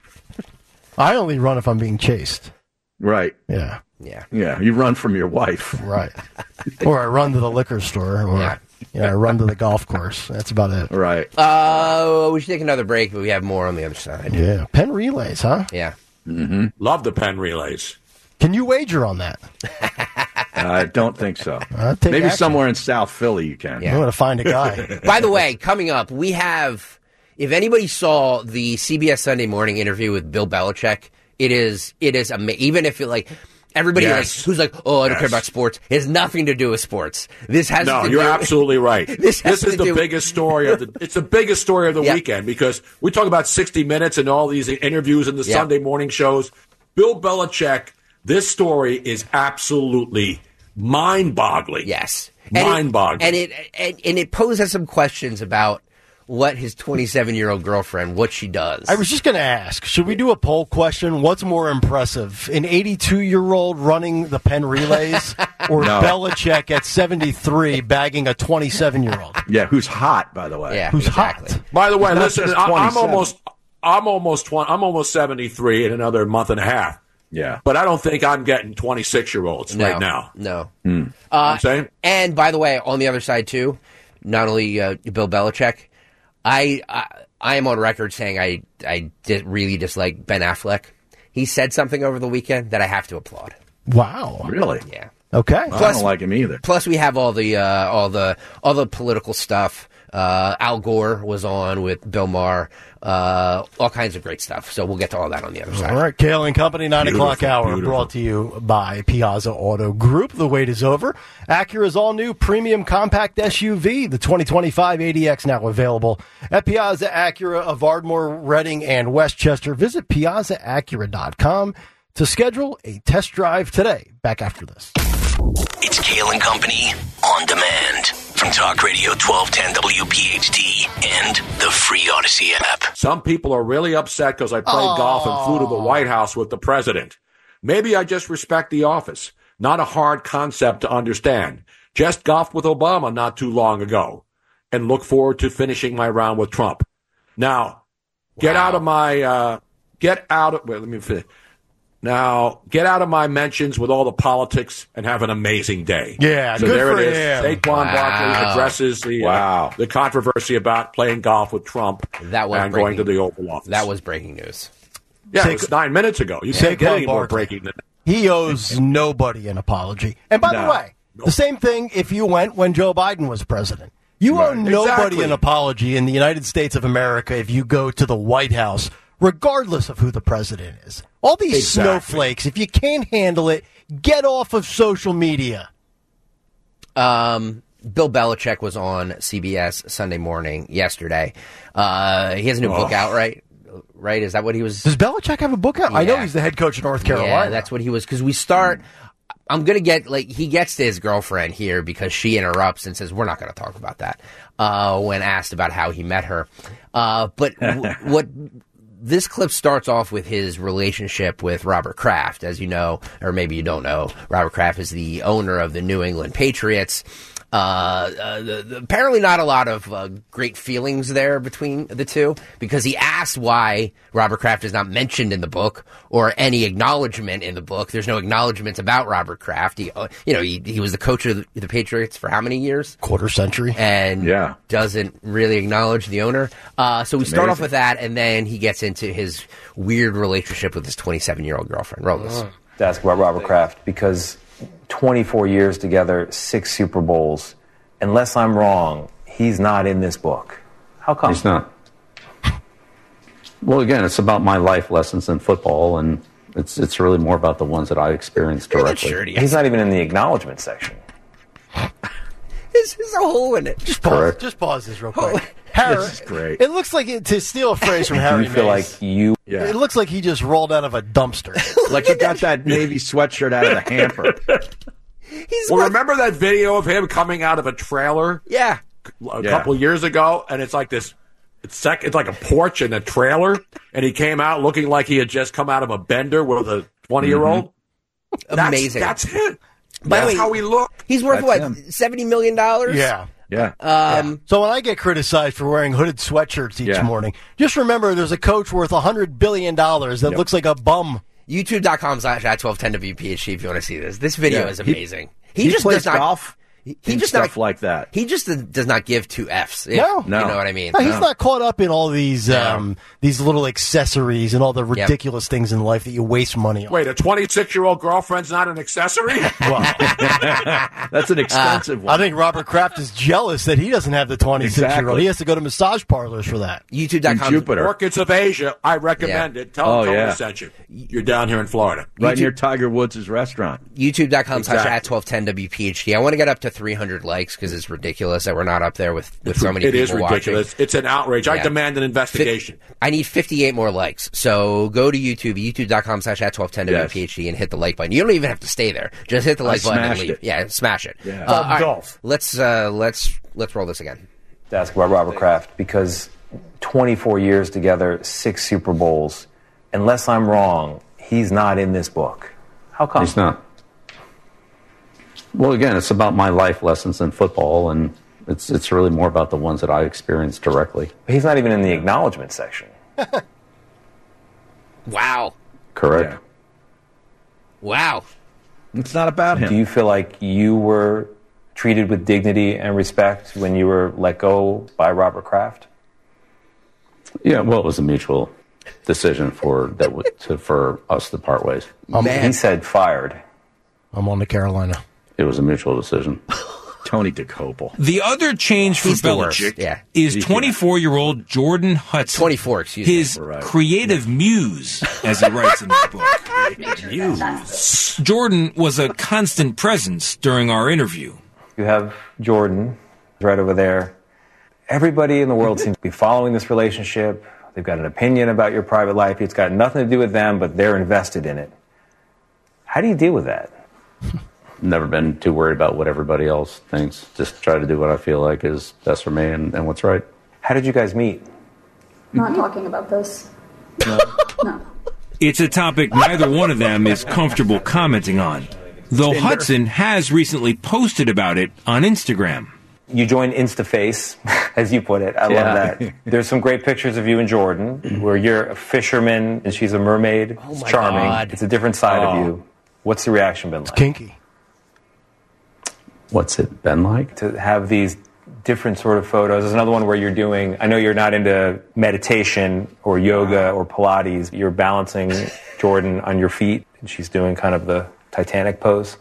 B: I only run if I'm being chased.
C: Right.
B: Yeah.
D: Yeah.
C: Yeah. You run from your wife.
B: Right. Or I run to the liquor store, or
D: Yeah.
B: you know, I run to the golf course. That's about it.
C: Right.
D: Uh we should take another break, but we have more on the other side.
B: Yeah. Penn relays, huh?
D: Yeah.
C: Mm-hmm.
E: Love the pen relays.
B: Can you wager on that?
C: I don't think so.
B: I'll take
C: Maybe
B: action.
C: somewhere in South Philly you can.
B: I'm going to find a guy.
D: By the way, coming up, we have, if anybody saw the C B S Sunday Morning interview with Bill Belichick It is. It is amazing. Even if it like. Everybody
E: Yes.
D: like, who's like, oh, I don't
E: Yes.
D: care about sports. It has nothing to do with sports. This has
E: no,
D: to
E: you're
D: do
E: absolutely right.
D: This, has
E: this is
D: to
E: the
D: do-
E: biggest story of the. It's the biggest story of the
D: Yeah.
E: weekend because we talk about sixty minutes and all these interviews and the
D: Yeah.
E: Sunday morning shows. Bill Belichick. This story is absolutely mind-boggling.
D: Yes,
E: mind-boggling.
D: And it, and it and, and it poses some questions about what his twenty-seven-year-old girlfriend, what she does.
B: I was just going to ask, should we do a poll question? What's more impressive, an eighty-two-year-old running the Penn relays or
C: No.
B: Belichick at seventy-three bagging a twenty-seven-year-old?
C: Yeah, who's hot, by the way.
D: Yeah,
B: Who's
D: exactly.
B: hot?
E: By the way,
C: He's not
E: listen,
C: just
E: I, I'm
C: twenty-seven.
E: almost, I'm almost twenty. I'm almost seventy-three in another month and a half.
C: Yeah,
E: but I don't think I'm getting twenty-six-year-olds
D: No,
E: right now.
D: No.
C: Hmm.
D: Uh,
E: I'm saying?
D: And by the way, on the other side too, not only uh, Bill Belichick, I, I I am on record saying I I did really dislike Ben Affleck. He said something over the weekend that I have to applaud.
B: Wow.
C: Really?
D: Yeah.
B: Okay.
C: I don't like him either.
D: Plus, we have all the uh, all the all the political stuff. Uh, Al Gore was on with Bill Maher. Uh, all kinds of great stuff. So we'll get to all that on the other side.
B: All right, Kale and Company, nine
E: Beautiful,
B: o'clock hour,
E: beautiful.
B: brought to you by Piazza Auto Group. The wait is over. Acura's all-new premium compact S U V, the twenty twenty-five A D X, now available at Piazza Acura of Ardmore, Reading, and Westchester. Visit piazza acura dot com to schedule a test drive today. Back after this.
A: It's Kale and Company on demand from Talk Radio twelve ten W P H T and the free Odyssey app.
E: Some people are really upset because I played golf and flew to the White House with the president. Maybe I just respect the office. Not a hard concept to understand. Just golfed with Obama not too long ago and look forward to finishing my round with Trump. Now, get out of my, uh, get out of, wait, let me finish. Now, get out of my mentions with all the politics and have an amazing day.
B: Yeah,
E: so
B: good
E: there
B: for
E: it is.
B: him.
E: Saquon
D: Wow.
E: Barkley addresses the
C: Wow.
E: uh, the controversy about playing golf with Trump
D: That was
E: and
D: breaking,
E: going to the Oval Office.
D: That was breaking news.
E: yeah,
B: Sa-
E: it was nine minutes ago. You
B: Saquon
E: can't get any more
B: Barkley.
E: breaking than that.
B: He owes nobody an apology. And by the
E: No.
B: way, the same thing if you went when Joe Biden was president. You owe
E: Right.
B: nobody
E: Exactly.
B: an apology in the United States of America if you go to the White House, regardless of who the president is. All these
E: Exactly.
B: snowflakes, if you can't handle it, get off of social media.
D: Um, Bill Belichick was on C B S Sunday Morning yesterday. Uh, he has a new
E: Oh.
D: book out, right? Right? Is that what he was?
B: Does Belichick have a book out? I know
D: Yeah.
B: he's the head coach of North Carolina.
D: Yeah, that's what he was. Because we start. I'm gonna get like he gets to his girlfriend here because she interrupts and says we're not gonna talk about that. Uh, when asked about how he met her, uh, but w- what. This clip starts off with his relationship with Robert Kraft. As you know, or maybe you don't know, Robert Kraft is the owner of the New England Patriots. Uh, uh, the, the, apparently not a lot of uh, great feelings there between the two because he asked why Robert Kraft is not mentioned in the book or any acknowledgement in the book. There's no acknowledgments about Robert Kraft. He, uh, you know, he, he was the coach of the, the Patriots for how many years?
B: Quarter century.
D: And
C: Yeah.
D: doesn't really acknowledge the owner. Uh, so we start off
C: amazing.
D: with that, and then he gets into his weird relationship with his twenty-seven-year-old girlfriend. Roll this.
V: To ask about Robert Kraft because twenty-four years together, six Super Bowls. Unless I'm wrong, he's not in this book. How come?
W: He's not. Well, again, it's about my life lessons in football, and it's it's really more about the ones that I experienced directly.
V: He's not even in the acknowledgement section.
D: There's, there's a hole in it.
B: Just pause,
W: Correct.
B: just pause this real quick. Harry,
C: This is great.
B: It looks like, it, to steal a phrase from
V: Do
B: Harry
V: you feel
B: Mays,
V: like you?
C: Yeah.
B: it looks like he just rolled out of a dumpster.
C: Like you got that Navy sweatshirt out of the hamper.
D: He's
E: Well,
D: what-
E: remember that video of him coming out of a trailer
D: yeah.
E: a
C: Yeah.
E: couple of years ago, and it's like this. It's sec- It's like a porch and a trailer, and he came out looking like he had just come out of a bender with a twenty-year-old.
D: Amazing.
E: That's, that's him.
D: By the
E: That's
D: way,
E: how we look.
D: He's worth
C: That's
D: what,
C: him.
D: seventy million dollars?
B: Yeah.
C: Yeah.
D: Um,
B: So when I get criticized for wearing hooded sweatshirts each
C: Yeah.
B: morning, just remember there's a coach worth one hundred billion dollars that
C: Yep.
B: looks like a bum.
D: YouTube.com slash at twelve ten W P H T if you want to see this. This video
C: Yeah.
D: is
C: He-
D: amazing. He,
C: He
D: just
C: plays
D: does not.
C: golf.
D: he
C: and
D: just
C: stuff
D: not,
C: like that.
D: He just does not give two Fs. If,
B: No.
D: You know what I mean?
B: No, he's not caught up in all these um, these little accessories and all the ridiculous things in life that you waste money on.
E: Wait, a twenty-six-year-old girlfriend's not an accessory?
C: That's an expensive one.
B: I think Robert Kraft is jealous that he doesn't have the twenty-six-year-old.
C: Exactly.
B: He has to go to massage parlors for that.
D: YouTube dot com.
C: Jupiter.
E: Orchids of Asia. I recommend
D: Yeah.
E: it. Tell
C: Oh,
E: them
C: yeah.
E: I sent you. You're down here in Florida.
C: Right near Tiger Woods' restaurant.
D: YouTube dot com slash
C: Exactly.
D: at twelve ten W P H D. I want to get up to three hundred likes because it's ridiculous that we're not up there with, with so many
E: It
D: people
E: is ridiculous.
D: watching.
E: It's an outrage. I
D: Yeah.
E: demand an investigation.
D: I need fifty-eight more likes. So go to YouTube, YouTube dot com slash at twelve ten W P H D and hit the like button. You don't even have to stay there. Just hit the
C: I
D: like button and
C: smashed
D: leave.
C: it.
D: Yeah, smash it.
C: Yeah.
D: Uh, all right,
B: golf.
D: let's, uh, let's, let's roll this again.
V: To ask about Robert Kraft, because twenty-four years together, six Super Bowls. Unless I'm wrong, he's not in this book. How come?
W: He's not. Well, again, it's about my life lessons in football, and it's it's really more about the ones that I experienced directly.
V: He's not even in the acknowledgement section.
D: Wow.
W: Correct.
C: Yeah.
D: Wow.
C: It's not about him.
V: Do you feel like you were treated with dignity and respect when you were let go by Robert Kraft?
W: Yeah, well, it was a mutual decision for that w- to, for us to part ways.
V: Um, he said fired.
B: I'm on to Carolina.
W: It was a mutual decision.
C: Tony DeCopel.
F: The other change for
D: He's the worst,
F: Belichick
D: yeah.
F: is
C: He's-
F: twenty-four-year-old Jordan Hudson.
D: twenty-four, excuse me.
F: His
C: Right.
F: creative muse, as he writes in his book. Muse. Jordan was a constant presence during our interview.
V: You have Jordan right over there. Everybody in the world seems to be following this relationship. They've got an opinion about your private life. It's got nothing to do with them, but they're invested in it. How do you deal with that?
W: Never been too worried about what everybody else thinks. Just try to do what I feel like is best for me and, and what's right.
V: How did you guys meet?
G: Not talking about this.
W: No.
G: No.
F: It's a topic neither one of them is comfortable commenting on, though
V: Tinder.
F: Hudson has recently posted about it on Instagram.
V: You joined InstaFace, as you put it. I
W: Yeah.
V: love that. There's some great pictures of you and Jordan, where you're a fisherman and she's a mermaid.
D: Oh
V: It's
D: my
V: charming.
D: God.
V: It's a different side
C: Oh.
V: of you. What's the reaction been like?
B: Kinky.
W: What's it been like?
V: To have these different sort of photos. There's another one where you're doing, I know you're not into meditation or yoga or Pilates. You're balancing Jordan on your feet, and she's doing kind of the Titanic pose.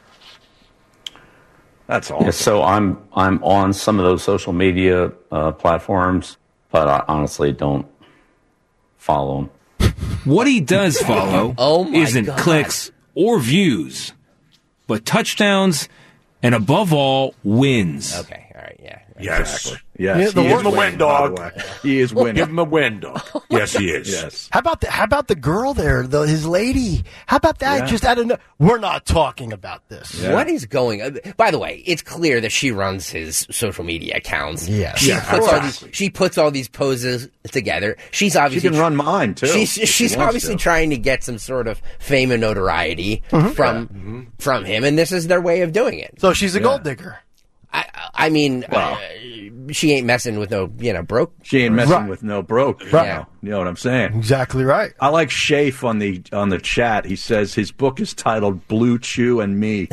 C: That's awesome.
W: Yeah, so I'm I'm on some of those social media uh, platforms, but I honestly don't follow them.
F: What he does follow
D: Oh my
F: isn't
D: God.
F: clicks or views, but touchdowns and above all, wins.
D: Okay, all right, yeah.
E: Yes.
C: Exactly. Yes.
B: Yeah, the
C: he
E: Give
C: is
E: him a win,
C: winning, by
E: dog.
C: the way. He is winning.
E: Give him a win, dog. Yes, he is.
C: Yes.
B: How about the, how about the girl there, the, his lady? How about that?
C: Yeah.
B: Just out of no, we're not talking about this.
C: Yeah.
D: What is going on? By the way, it's clear that she runs his social media accounts.
B: Yes.
D: She,
E: Yeah,
D: puts all
E: exactly.
D: these, she puts all these poses together. She's
C: She
D: obviously
C: can run mine, too.
D: She's,
C: if she
D: she's
C: wants
D: obviously
C: to.
D: trying to get some sort of fame and notoriety from from him, and this is their way of doing it.
B: So she's a gold digger.
D: I, I mean,
C: Well.
D: uh, she ain't messing with no, you know, broke.
C: She ain't messing
B: Right.
C: with no broke.
B: Right.
C: You know, you know what I'm saying?
B: Exactly right.
C: I like Shafe on the on the chat. He says his book is titled Blue Chew and Me.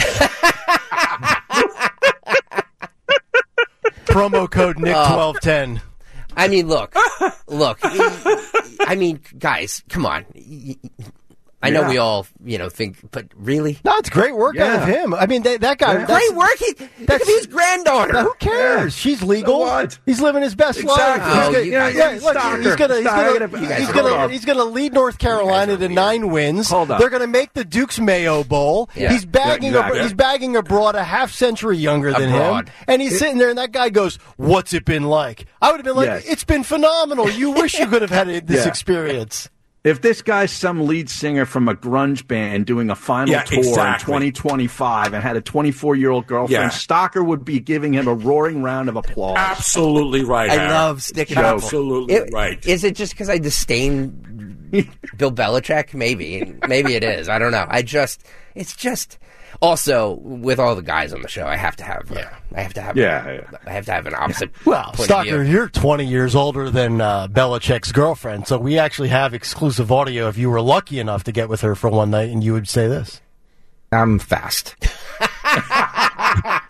B: Promo code Nick twelve ten.
D: I mean, look, look. I mean, guys, come on. I know
B: Yeah.
D: we all, you know, think, but really?
B: No, it's great work out of
D: Yeah.
B: him. I mean, that, that guy.
D: Yeah.
B: that's-
D: Great work. He, look at his granddaughter.
B: Now, who cares? She's legal.
C: what?
B: He's living his best
C: Exactly.
B: life.
D: Oh,
B: He's
D: you
B: gonna,
D: guys-
B: yeah, look,
C: Stalker.
B: he's gonna, he's
C: Stalker.
B: gonna,
C: You guys
B: he's
C: are
B: gonna,
C: wrong.
B: he's gonna lead North Carolina to nine wins.
C: Hold up.
B: They're gonna make the Duke's Mayo Bowl.
D: Yeah.
B: He's bagging,
C: Yeah, exactly.
B: a, he's bagging abroad a half century younger than
D: Abroad.
B: him, and he's sitting there, and that guy goes, "What's it been like?" I would have been like,
C: Yes.
B: "It's been phenomenal. You wish you could have had it- this
C: Yeah.
B: experience."
C: If this guy's some lead singer from a grunge band doing a final
E: Yeah,
C: tour
E: exactly.
C: in twenty twenty-five and had a twenty-four-year-old girlfriend,
E: Yeah.
C: Stalker would be giving him a roaring round of applause.
E: Absolutely right.
D: I
E: Harry.
D: love sticking up.
E: Absolutely
D: It-
E: right.
D: Is it just because I disdain Bill Belichick? Maybe. Maybe it is. I don't know. I just, it's just, also, with all the guys on the show, I have to have, uh, I have to have,
C: Yeah, yeah.
D: I have to have an opposite
B: Well,
D: point of
B: Stalker,
D: view.
B: you're twenty years older than uh, Belichick's girlfriend, so we actually have exclusive audio if you were lucky enough to get with her for one night, and you would say this.
L: I'm fast.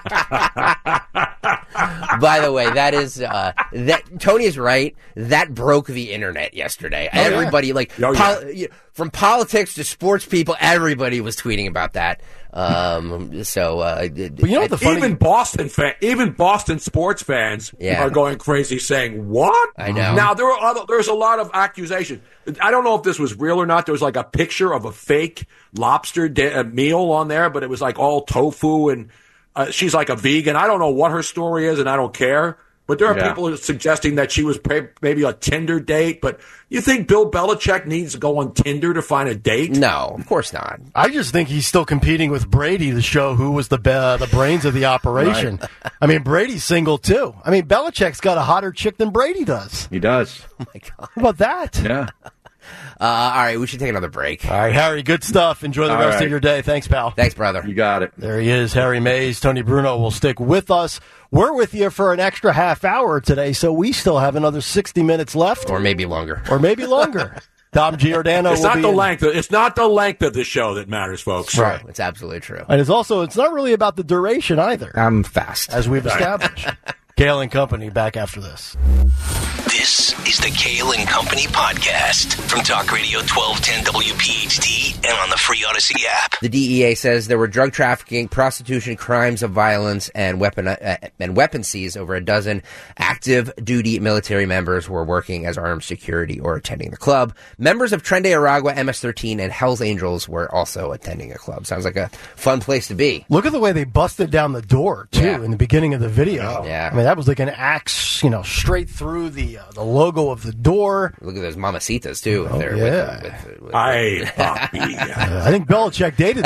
D: By the way, that is uh, that Tony is right. That broke the internet yesterday.
E: Oh,
D: everybody,
E: yeah.
D: like
E: Oh,
D: pol- from politics to sports people, everybody was tweeting about that. Um, so, uh,
B: but you know what the funny
E: even Boston fan, even Boston sports fans
D: Yeah.
E: are going crazy, saying, "What?"
D: I know.
E: Now there are other, there's a lot of accusation. I don't know if this was real or not. There was like a picture of a fake lobster de- meal on there, but it was like all tofu, and uh, she's like a vegan. I don't know what her story is, and I don't care. But there are
C: Yeah.
E: people suggesting that she was pay- maybe a Tinder date. But you think Bill Belichick needs to go on Tinder to find a date?
D: No, of course not.
B: I just think he's still competing with Brady to show who was the be- uh, the brains of the operation.
C: Right.
B: I mean, Brady's single too. I mean, Belichick's got a hotter chick than Brady does.
C: He does.
D: Oh my god!
B: How about that?
C: Yeah.
D: Uh, all right, we should take another break.
B: All right, Harry, good stuff. Enjoy the
C: All
B: rest
C: right.
B: of your day. Thanks, pal.
D: Thanks, brother.
C: You got it.
B: There he is, Harry Mays. Tony Bruno will stick with us. We're with you for an extra half hour today, so we still have another sixty minutes left.
D: Or maybe longer.
B: Or maybe longer. Tom Giordano
E: It's
B: will
E: not
B: be
E: the
B: in.
E: length. Of, it's not the length of the show that matters, folks.
B: Right.
D: It's absolutely true.
B: And it's also, it's not really about the duration either,
D: I'm fast.
B: as we've established. Kale and Company back after this.
A: This is the Kale and Company podcast from Talk Radio twelve ten W P H T and on the free Odyssey app.
D: The D E A says there were drug trafficking, prostitution, crimes of violence, and weapon uh, and weapon seized. Over a dozen active duty military members were working as armed security or attending the club. Members of Tren de Aragua, M S thirteen, and Hell's Angels were also attending a club. Sounds like a fun place to be.
B: Look at the way they busted down the door, too,
D: Yeah.
B: in the beginning of the video.
D: Yeah.
B: I mean, that was like an axe, you know, straight through the uh, the logo of the door.
D: Look at those mamacitas too. With
B: Oh,
D: their,
B: yeah.
D: with, with, with,
E: Aye, papi.
B: Uh, I think Belichick dated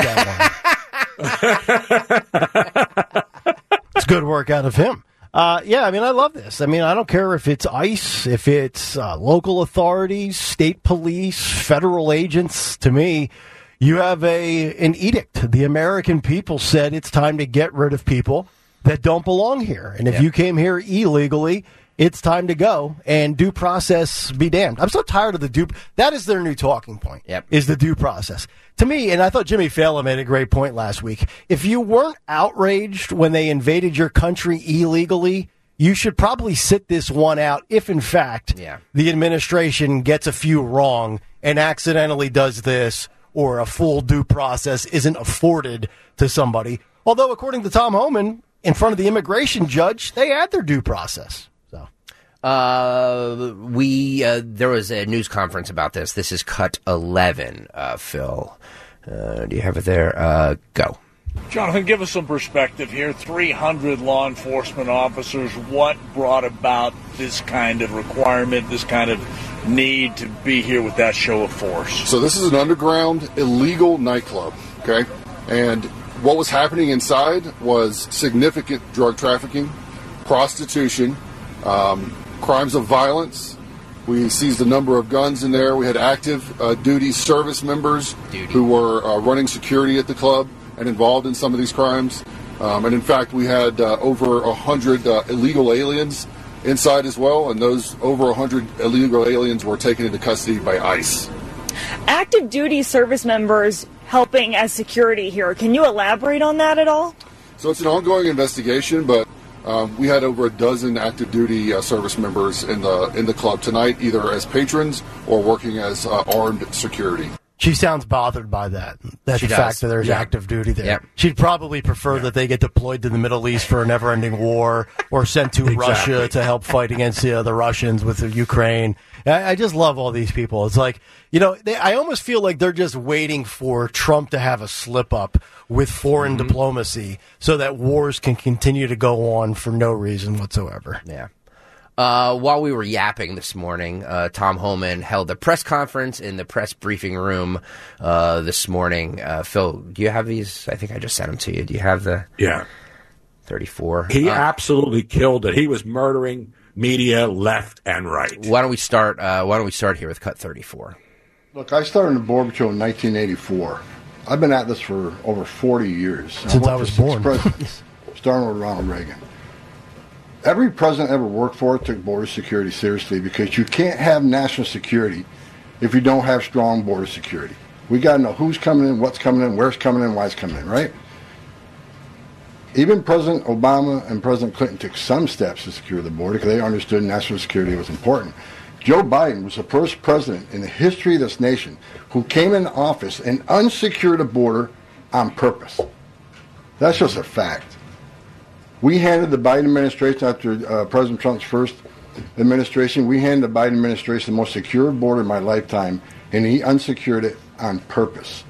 B: that one. It's good work out of him. Uh, yeah, I mean, I love this. I mean, I don't care if it's ICE, if it's uh, local authorities, state police, federal agents. To me, you have a an edict. The American people said it's time to get rid of people that don't belong here. And if
D: Yeah.
B: you came here illegally, it's time to go, and due process be damned. I'm so tired of the due. That is their new talking point.
D: Yep.
B: Is the due process to me? And I thought Jimmy Fallon made a great point last week. If you weren't outraged when they invaded your country illegally, you should probably sit this one out. If in fact
D: Yeah.
B: the administration gets a few wrong and accidentally does this, or a full due process isn't afforded to somebody. Although, according to Tom Homan, in front of the immigration judge, they had their due process. So.
D: Uh, we uh, there was a news conference about this. This is cut eleven, uh, Phil. Uh, do you have it there? Uh, go.
I: Jonathan, give us some perspective here. three hundred law enforcement officers. What brought about this kind of requirement, this kind of need to be here with that show of force?
K: So this is an underground illegal nightclub, okay? And what was happening inside was significant drug trafficking, prostitution, um, crimes of violence. We seized a number of guns in there. We had active uh, duty service members
D: Duty.
K: who were uh, running security at the club and involved in some of these crimes. Um, and in fact, we had uh, over one hundred uh, illegal aliens inside as well, and those over one hundred illegal aliens were taken into custody by ICE.
L: Active duty service members helping as security here. Can you elaborate on that at all?
K: So it's an ongoing investigation, but um, we had over a dozen active duty uh, service members in the in the club tonight, either as patrons or working as uh, armed security.
B: She sounds bothered by that. That's
D: She
B: the
D: does.
B: fact that there's
D: Yeah.
B: active duty there.
D: Yep.
B: She'd probably prefer that they get deployed to the Middle East for a never-ending war, or sent to
E: Exactly.
B: Russia to help fight against uh, the Russians with the Ukraine. I, I just love all these people. It's like, you know, they, I almost feel like they're just waiting for Trump to have a slip-up with foreign
D: Mm-hmm.
B: diplomacy so that wars can continue to go on for no reason whatsoever.
D: Yeah. Uh, while we were yapping this morning, uh, Tom Homan held a press conference in the press briefing room uh, this morning. Uh, Phil, do you have these? I think I just sent them to you. Do you have the
E: Yeah.
D: thirty-four?
E: He
D: Uh,
E: absolutely killed it. He was murdering media left and right.
D: Why don't we start? Uh, why don't we start here with cut thirty-four?
U: Look, I started in the Border Patrol in nineteen eighty-four. I've been at this for over forty years.
B: Since I
U: worked
B: was
U: for six
B: born.
U: presidents, starting with Ronald Reagan. Every president I ever worked for took border security seriously, because you can't have national security if you don't have strong border security. We got to know who's coming in, what's coming in, where's coming in, why it's coming in, right? Even President Obama and President Clinton took some steps to secure the border because they understood national security was important. Joe Biden was the first president in the history of this nation who came in office and unsecured a border on purpose. That's just a fact. We handed the Biden administration, after uh, President Trump's first administration, we handed the Biden administration the most secure border in my lifetime, and he unsecured it on purpose.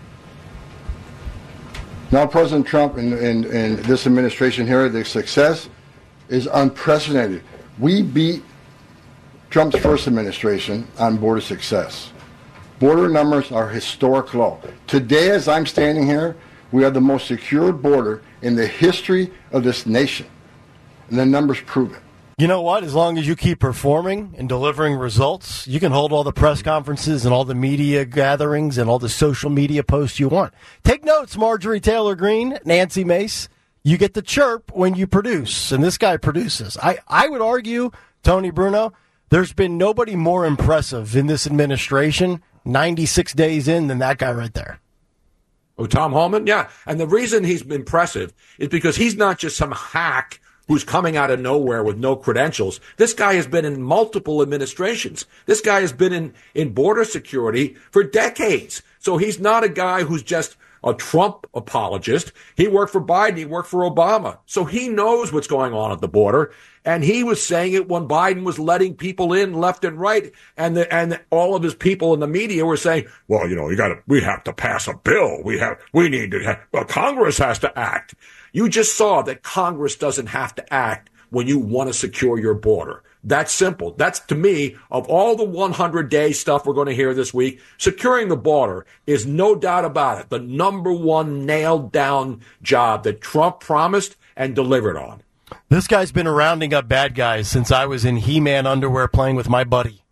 U: Now President Trump and, and, and this administration here, the success is unprecedented. We beat Trump's first administration on border success. Border numbers are historic low. Today, as I'm standing here, we have the most secure border in the history of this nation. And the numbers prove it.
B: You know what? As long as you keep performing and delivering results, you can hold all the press conferences and all the media gatherings and all the social media posts you want. Take notes, Marjorie Taylor Greene, Nancy Mace. You get the chirp when you produce, and this guy produces. I, I would argue, Tony Bruno, there's been nobody more impressive in this administration ninety-six days in than that guy right there.
E: Oh, Tom Homan? Yeah. And the reason he's impressive is because he's not just some hack who's coming out of nowhere with no credentials. This guy has been in multiple administrations. This guy has been in, in border security for decades. So he's not a guy who's just a Trump apologist. He worked for Biden. He worked for Obama. So he knows what's going on at the border. And he was saying it when Biden was letting people in left and right. And the, and all of his people in the media were saying, well, you know, you gotta, we have to pass a bill. We have, we need to have, well, Congress has to act. You just saw that Congress doesn't have to act when you want to secure your border. That's simple. That's, to me, of all the one hundred day stuff we're going to hear this week, securing the border is no doubt about it the number one nailed down job that Trump promised and delivered on.
B: This guy's been rounding up bad guys since I was in He-Man underwear playing with my buddy.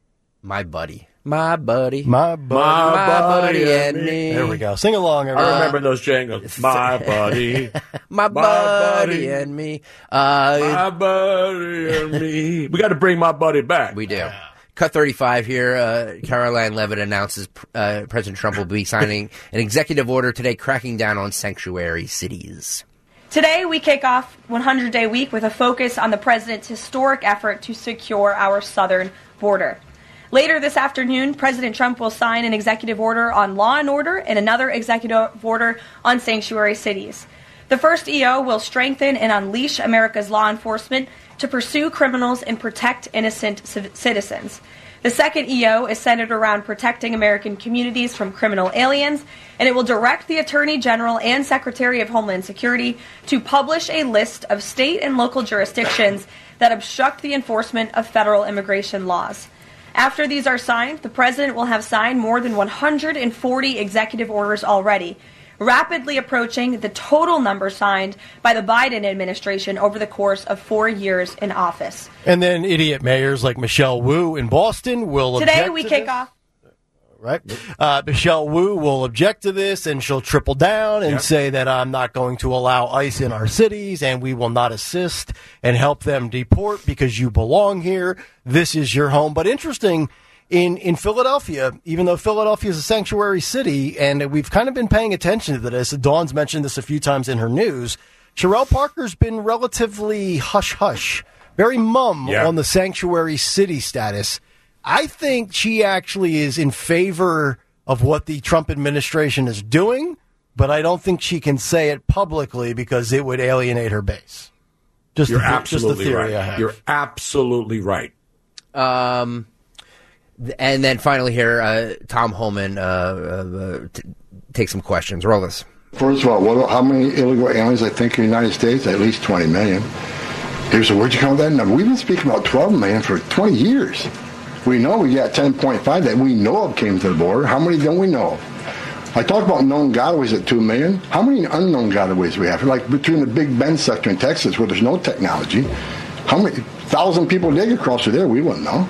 D: My buddy. My buddy.
B: My buddy.
E: My,
D: My buddy, buddy and me.
B: There we go. Sing along, everyone.
E: I remember those jingles. My buddy.
D: my, my buddy, buddy and me. Uh,
E: my buddy and me. We got to bring my buddy back.
D: We do. Yeah. Cut thirty-five here. Uh, Caroline Levitt announces uh, President Trump will be signing an executive order today cracking down on sanctuary cities.
H: Today, we kick off one hundred day week with a focus on the president's historic effort to secure our southern border. Later this afternoon, President Trump will sign an executive order on law and order and another executive order on sanctuary cities. The first E O will strengthen and unleash America's law enforcement to pursue criminals and protect innocent c- citizens. The second E O is centered around protecting American communities from criminal aliens, and it will direct the Attorney General and Secretary of Homeland Security to publish a list of state and local jurisdictions that obstruct the enforcement of federal immigration laws. After these are signed, the president will have signed more than one hundred forty executive orders already, rapidly approaching the total number signed by the Biden administration over the course of four years in office.
B: And then idiot mayors like Michelle Wu in Boston will
H: Today
B: object
H: we
B: to
H: kick
B: this.
H: off.
B: Right? Uh, Michelle Wu will object to this, and she'll triple down and
E: yep.
B: say that I'm not going to allow ICE in our cities, and we will not assist and help them deport because you belong here. This is your home. But interesting, in, in Philadelphia, even though Philadelphia is a sanctuary city, and we've kind of been paying attention to this, Dawn's mentioned this a few times in her news, Sherelle Parker's been relatively hush-hush, very mum
E: yeah.
B: on the sanctuary city status. I think she actually is in favor of what the Trump administration is doing, but I don't think she can say it publicly because it would alienate her base. Just
E: You're
B: the,
E: absolutely
B: just the theory
E: right.
B: I have.
E: You're absolutely right.
D: Um, and then finally here, uh, Tom Homan uh, uh, t- take some questions. Roll this.
U: First of all, what, how many illegal aliens I think in the United States? At least twenty million. Here's a, where'd you come with that number? We've been speaking about twelve million for twenty years. We know we got ten point five that we know of came to the border. How many don't we know of? I talk about known gotaways at two million. How many unknown gotaways we have? Like between the Big Bend sector in Texas where there's no technology, how many thousand people dig across through there? We wouldn't know.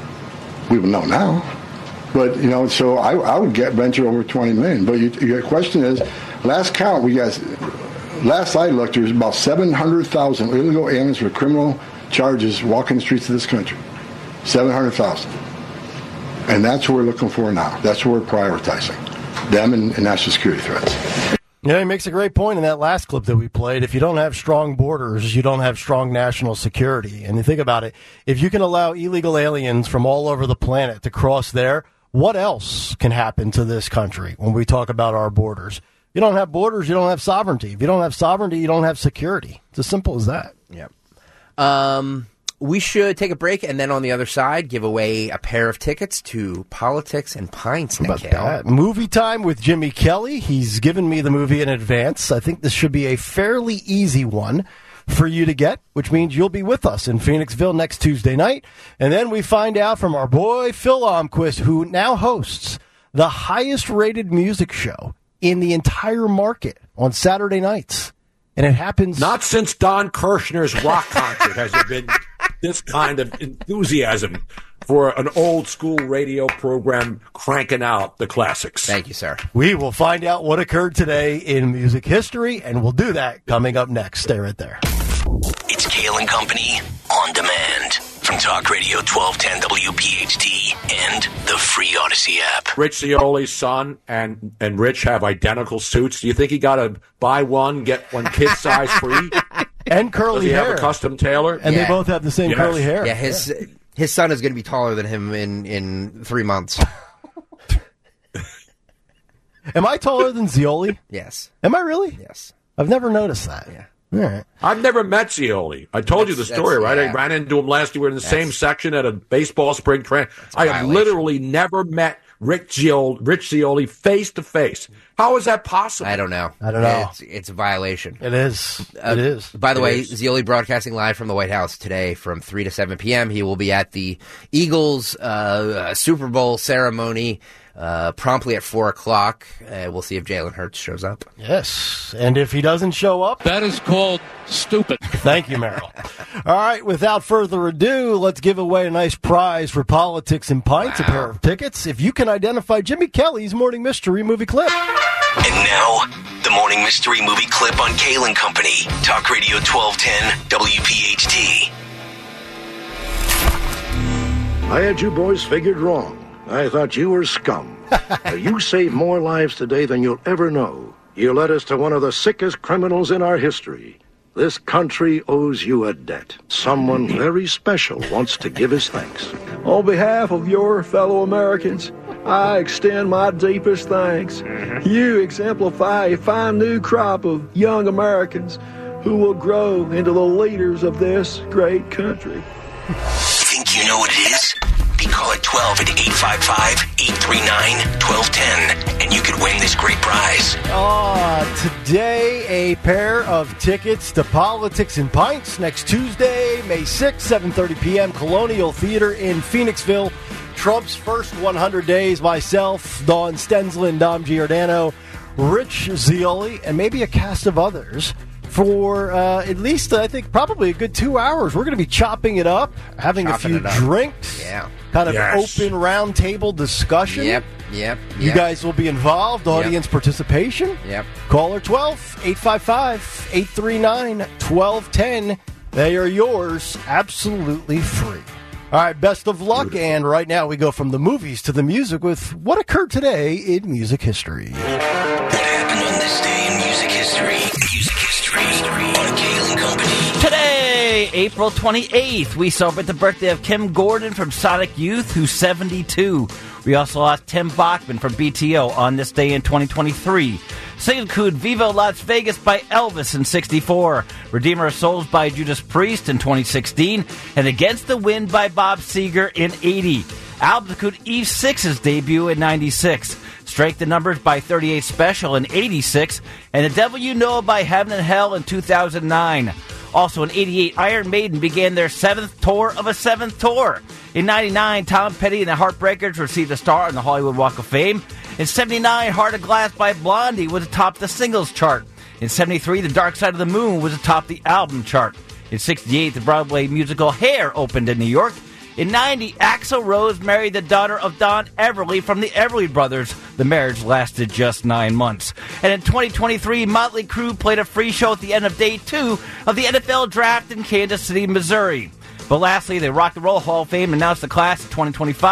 U: We would know now. But, you know, so I, I would get venture over twenty million. But you, your question is, last count, we got, last I looked, there was about seven hundred thousand illegal aliens with criminal charges walking the streets of this country. seven hundred thousand. And that's what we're looking for now. That's what we're prioritizing. Them and, and national security threats.
B: Yeah, he makes a great point in that last clip that we played. If you don't have strong borders, you don't have strong national security. And you think about it, if you can allow illegal aliens from all over the planet to cross there, what else can happen to this country when we talk about our borders? You don't have borders, you don't have sovereignty. If you don't have sovereignty, you don't have security. It's as simple as that.
D: Yep. Um, we should take a break, and then on the other side, give away a pair of tickets to Politics and Pints.
B: How about that? Movie time with Jimmy Kelly. He's given me the movie in advance. I think this should be a fairly easy one for you to get, which means you'll be with us in Phoenixville next Tuesday night. And then we find out from our boy Phil Almquist, who now hosts the highest-rated music show in the entire market on Saturday nights. And it happens...
E: Not since Don Kirshner's rock concert has there been this kind of enthusiasm for an old-school radio program cranking out the classics.
D: Thank you, sir.
B: We will find out what occurred today in music history, and we'll do that coming up next. Stay right there.
A: It's Kale and Company on demand from Talk Radio twelve ten W P H T and the free Odyssey app.
E: Rich Zioli's son and, and Rich have identical suits. Do you think he got to buy one, get one kid size free?
B: And curly
E: Does he
B: hair.
E: have a custom tailor?
B: And
D: Yeah.
B: they both have the same
E: Yes.
B: curly hair.
D: Yeah, his his son is going to be taller than him in, in three months.
B: Am I taller than Zioli?
D: Yes.
B: Am I really?
D: Yes.
B: I've never noticed that.
D: Yeah.
B: All right.
E: I've never met Zioli. I told you the
D: That's-
E: story,
D: that's-
E: right?
D: yeah.
E: I ran into him last year. We were in the same
D: That's-
E: section at a baseball spring training.
D: a
E: I have
D: violation.
E: literally never met Rick Zioli, Rich Zioli face to face. How is that possible?
D: I don't know.
B: I don't know.
D: It's, it's a violation.
B: It is.
D: Uh,
B: it is.
D: By the
E: It
D: way,
E: is.
D: Zioli broadcasting live from the White House today from three to seven p.m. He will be at the Eagles uh, uh, Super Bowl ceremony uh, promptly at four o'clock. Uh, we'll see if Jalen Hurts shows up.
B: Yes. And if he doesn't show up,
I: That is called stupid.
B: thank you, Merrill. All right. Without further ado, let's give away a nice prize for Politics and Pints, a
D: Wow.
B: pair of tickets. If you can identify Jimmy Kelly's Morning Mystery movie clip.
A: And now, the morning mystery movie clip on Kale and Company. Talk Radio twelve ten W P H T.
J: I had you boys figured wrong. I thought you were scum. You saved more lives today than you'll ever know. You led us to one of the sickest criminals in our history. This country owes you a debt. Someone very special wants to give his thanks.
M: On behalf of your fellow Americans, I extend my deepest thanks. You exemplify a fine new crop of young Americans who will grow into the leaders of this great country.
A: Think you know what it is? Be call at twelve at eight five five, eight three nine, one two one zero, and you could win this great prize.
B: Oh, today a pair of tickets to Politics and Pints next Tuesday, May sixth, seven thirty p.m., Colonial Theater in Phoenixville. Trump's first one hundred days, myself, Dawn Stensland, Dom Giordano, Rich Zioli, and maybe a cast of others for uh, at least, I think, probably a good two hours. We're going to be chopping it up, having
D: Chopping
B: a
D: it
B: few
D: up.
B: drinks,
D: Yeah.
B: kind of
E: Yes.
B: open round table discussion.
D: Yep, yep,
B: You
D: yep.
B: guys will be involved, audience participation.
D: Yep.
B: Caller twelve, eight five five, eight three nine, one two one zero. They are yours absolutely free. All right, best of luck. And right now we go from the movies to the music with what occurred today in music history.
A: What happened on this day in music history? Music history on Kale and Company.
N: Today, April twenty-eighth, we celebrate the birthday of Kim Gordon from Sonic Youth, who's seventy-two. We also lost Tim Bachman from B T O on this day in twenty twenty-three. Singing Viva Las Vegas by Elvis in sixty-four. Redeemer of Souls by Judas Priest in twenty sixteen. And Against the Wind by Bob Seger in eighty. Album include Eve six's debut in ninety-six. Strike the Numbers by thirty-eight Special in eighty-six. And The Devil You Know by Heaven and Hell in two thousand nine. Also in eighty-eight, Iron Maiden began their seventh tour of a seventh tour. In ninety-nine, Tom Petty and the Heartbreakers received a star on the Hollywood Walk of Fame. In seventy-nine, Heart of Glass by Blondie was atop the singles chart. In seventy-three, The Dark Side of the Moon was atop the album chart. In sixty-eight, the Broadway musical Hair opened in New York. In ninety, Axl Rose married the daughter of Don Everly from the Everly Brothers. The marriage lasted just nine months. And in twenty twenty-three, Motley Crue played a free show at the end of day two of the N F L Draft in Kansas City, Missouri. But lastly, the Rock and Roll Hall of Fame announced the class of twenty twenty-five,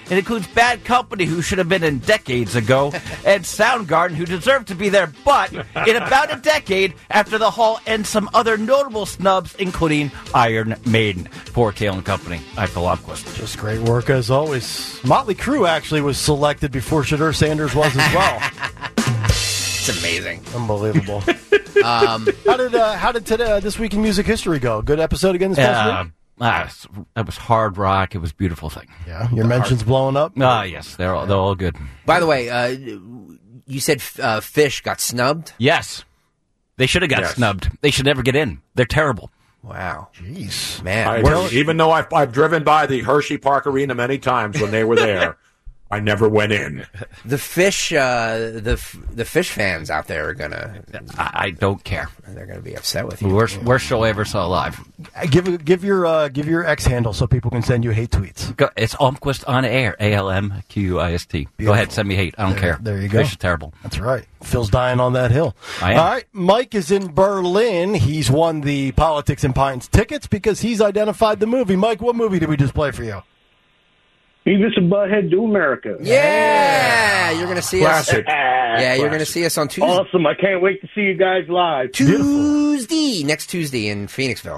N: It includes Bad Company, who should have been in decades ago, and Soundgarden, who deserved to be there, but in about a decade after the Hall, and some other notable snubs, including Iron Maiden. For Kale and Company, I'm Phil Lomquist.
B: Just great work as always. Motley Crue actually was selected before Shadur Sanders was as well.
D: It's amazing,
B: unbelievable.
D: um,
B: how did uh, how did today uh, this week in music history go? Good episode again this past
N: Uh,
B: week.
N: ah, it was hard rock. It was a beautiful thing.
B: Yeah, your mentions blowing up.
N: Ah, yes, they're all, they're all good.
D: By the way, uh, you said uh, Fish got snubbed?
N: Yes. They should have got
E: Yes.
N: snubbed. They should never get in. They're terrible.
D: Wow.
B: Jeez.
D: Man.
E: I,
D: Well-
E: even though I've, I've driven by the Hershey Park Arena many times when they were there, I never went in.
D: The Fish, uh, the f- the Fish fans out there are gonna.
N: I, I don't care.
D: They're gonna be upset with you.
N: Worst, worst show I ever saw live.
B: Give give your uh, give your X handle so people can send you hate tweets.
N: Go, it's Almquist on air. A L M Q U I S T. Go ahead, send me hate. I don't
B: There-
N: care.
B: there you go.
N: Fish is terrible.
B: That's right. Phil's dying on that hill.
N: I am.
B: All right. Mike is in Berlin. He's won the Politics and Pints tickets because he's identified the movie. Mike, what movie did we just play for you?
O: Beavis and Butthead Do America.
D: Yeah, you're gonna see
O: Classic.
D: us. Yeah, you're gonna
O: Classic.
D: see us on Tuesday.
O: Awesome. I can't wait to see you guys live.
D: Tuesday, next Tuesday in Phoenixville.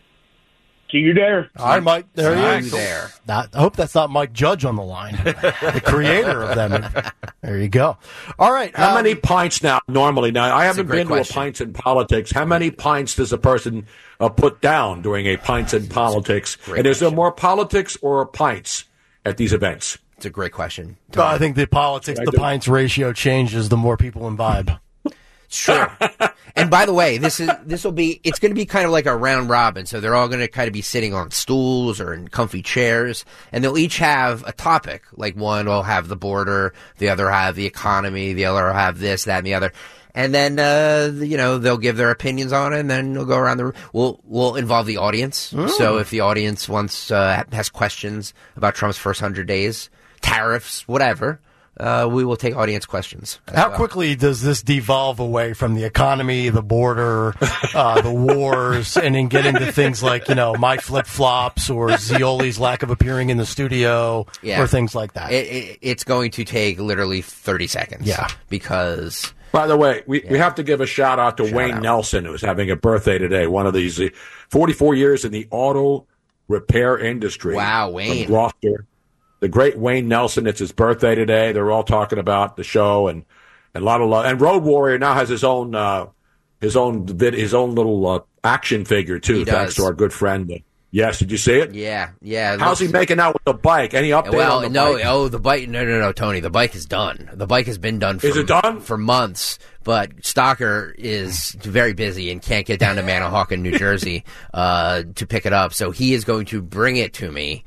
O: See you there.
B: All right, Mike. There
D: See
B: he
D: you
B: is.
D: there.
B: Not, I hope that's not Mike Judge on the line, the creator of them. There you go. All right.
E: How
B: um,
E: many pints now, normally? Now, I haven't
D: great
E: been
D: question.
E: to a Pints in Politics. How many pints does a person uh, put down during a Pints in Politics? And is there more politics or pints at these events?
D: It's a great question.
B: Uh, I think the politics,
E: I
B: the
E: do.
B: pints ratio changes the more people imbibe.
D: Sure. And by the way, this is this will be it's going to be kind of like a round robin. So they're all going to kind of be sitting on stools or in comfy chairs, and they'll each have a topic. Like one will have the border, the other have the economy, the other will have this, that, and the other. And then uh, you know they'll give their opinions on it, and then we'll go around the room. We'll we'll involve the audience.
B: Mm.
D: So if the audience wants uh, has questions about Trump's first hundred days, tariffs, whatever. Uh, we will take audience questions. as
B: How
D: well.
B: quickly does this devolve away from the economy, the border, uh, the wars, and then get into things like, you know, my flip-flops or Zioli's lack of appearing in the studio
D: Yeah.
B: or things like that?
D: It, it, it's going to take literally thirty seconds.
B: Yeah.
D: Because
E: By the way, we, we have to give a shout out to
D: Shout
E: Wayne
D: out.
E: Nelson, who's having a birthday today. One of these uh, forty-four years in the auto repair industry.
D: Wow,
E: From
D: Wayne.
E: Gloucester. The great Wayne Nelson. It's his birthday today. They're all talking about the show and, and a lot of love. And Road Warrior now has his own uh, his own vid, his own little uh, action figure too.
D: He
E: Thanks
D: does.
E: to our good friend. Uh, yes, did you see it?
D: yeah, yeah. it
E: How's he
D: looks-
E: making out with the bike? Any update
D: Well,
E: on the
D: no,
E: bike?
D: oh, the bike. No, no, no, Tony. The bike is done. The bike has been done. For,
E: Is it done?
D: for months? But Stalker is very busy and can't get down to Manahawkin, New Jersey, uh, to pick it up. So he is going to bring it to me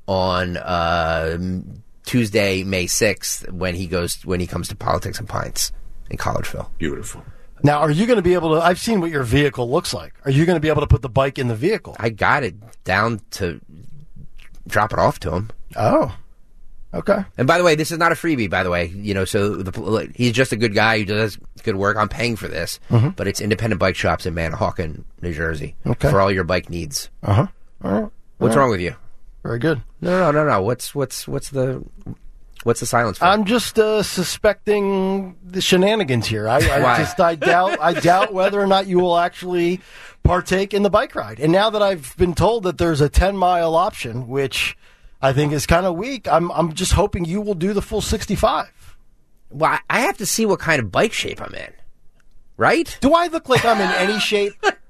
D: on uh, Tuesday, May sixth, when he goes when he comes to Politics and Pints in Collegeville.
E: Beautiful.
B: Now, are you going to be able to? I've seen what your vehicle looks like. Are you going to be able to put the bike in the vehicle?
D: I got it down to drop it off to him.
B: Oh, okay.
D: And by the way, this is not a freebie. By the way, you know, so the, he's just a good guy who does good work. I'm paying for this,
B: Mhm.
D: but it's independent bike shops in Manahawkin, New Jersey,
B: Okay.
D: for all your bike needs.
B: Uh huh. All right.
D: What's
B: All right.
D: wrong with you?
B: Very good.
D: No, no, no, no. What's what's what's the what's the silence for?
B: I'm just uh, suspecting the shenanigans here. I, I
D: Why?
B: just I doubt I doubt whether or not you will actually partake in the bike ride. And now that I've been told that there's a ten mile option, which I think is kind of weak, I'm I'm just hoping you will do the full sixty-five.
D: Well, I- I have to see what kind of bike shape I'm in. Right?
B: Do I look like I'm in any shape?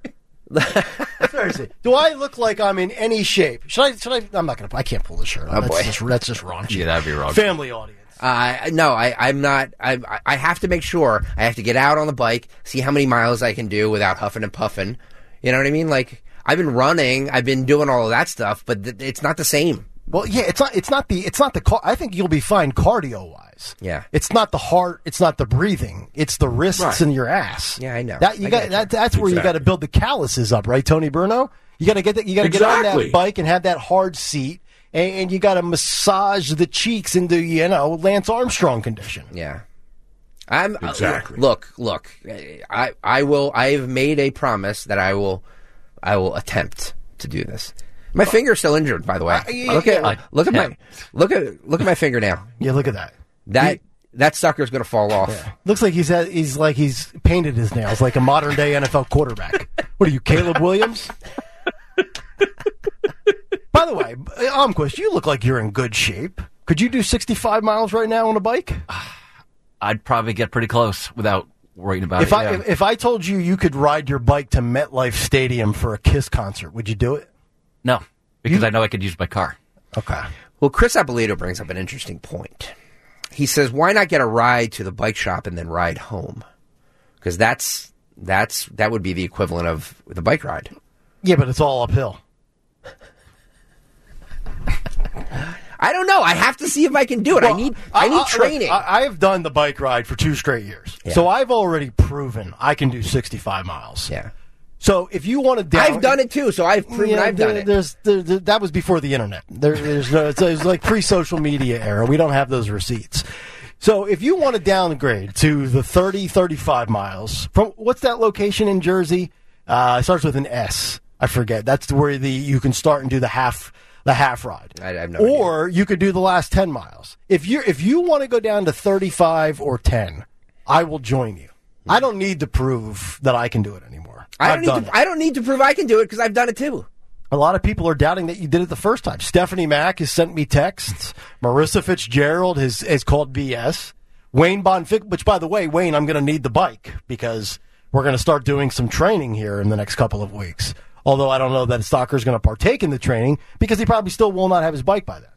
B: Seriously, do I look like I'm in any shape? Should I? Should I? I'm not gonna. I can't pull the shirt.
D: Oh,
B: that's
D: boy.
B: Just, that's just raunchy.
N: Yeah, that'd be wrong.
B: Family audience.
D: Uh, no, I, I'm not. I, I have to make sure. I have to get out on the bike, see how many miles I can do without huffing and puffing. You know what I mean? Like, I've been running, I've been doing all of that stuff, but th- it's not the same.
B: Well, yeah, it's not. It's not the. It's not the. Car- I think you'll be fine cardio wise.
D: Yeah.
B: It's not the heart. It's not the breathing. It's the wrists
D: Right.
B: and your ass.
D: Yeah, I know.
B: That you
D: I
B: got.
D: get
B: That,
D: you.
B: that's where you got to build the calluses up, right, Tony Bruno? You got to get that. You got to get on
E: Exactly.
B: that bike and have that hard seat, and, and you got to massage the cheeks into you know Lance Armstrong condition.
D: Yeah. I'm uh,
E: Exactly.
D: look, look. I I will. I have made a promise that I will. I will attempt to do this. My finger's still injured, by the way.
B: Uh, yeah,
D: look
B: yeah.
D: at look at my look at look at my finger now.
B: Yeah, look at that.
D: That
B: He-
D: that sucker's going to fall off.
B: Yeah. Looks like he's had, he's like he's painted his nails like a modern day N F L quarterback. What are you, Caleb Williams? By the way, Almquist, you look like you're in good shape. Could you do sixty-five miles right now on a bike?
N: I'd probably get pretty close without worrying about
B: If
N: it.
B: I
N: yeah.
B: if, if I told you you could ride your bike to MetLife Stadium for a Kiss concert, would you do it?
N: No, because I know I could use my car.
B: Okay.
D: Well, Chris Apolito brings up an interesting point. He says, "Why not get a ride to the bike shop and then ride home? Because that's that's that would be the equivalent of the bike ride."
B: Yeah, but it's all uphill.
D: I don't know. I have to see if I can do it.
B: Well,
D: I need I need
B: look,
D: training.
B: I, I have done the bike ride for two straight years,
D: Yeah.
B: so I've already proven I can do sixty-five miles.
D: Yeah.
B: So if you want to, down,
D: I've done it too, so I've proven
B: Yeah,
D: I've
B: there-
D: done it.
B: There's, there, there- that was before the internet. There, there's no, it's, it's like pre-social media era. We don't have those receipts. So if you want to downgrade to the thirty, thirty-five miles from what's that location in Jersey? Uh, it starts with an S. I forget. That's where the you can start and do the half the half ride.
D: I have no
B: or you could do the last ten miles. If you if you want to go down to thirty-five or ten, I will join you. I don't need to prove that I can do it anymore.
D: I
B: I've
D: don't need
B: done
D: to,
B: it.
D: I don't need to prove I can do it because I've done it too.
B: A lot of people are doubting that you did it the first time. Stephanie Mack has sent me texts. Marissa Fitzgerald has, has called B S. Wayne Bonfic, which, by the way, Wayne, I'm going to need the bike because we're going to start doing some training here in the next couple of weeks. Although I don't know that Stalker's going to partake in the training because he probably still will not have his bike by then.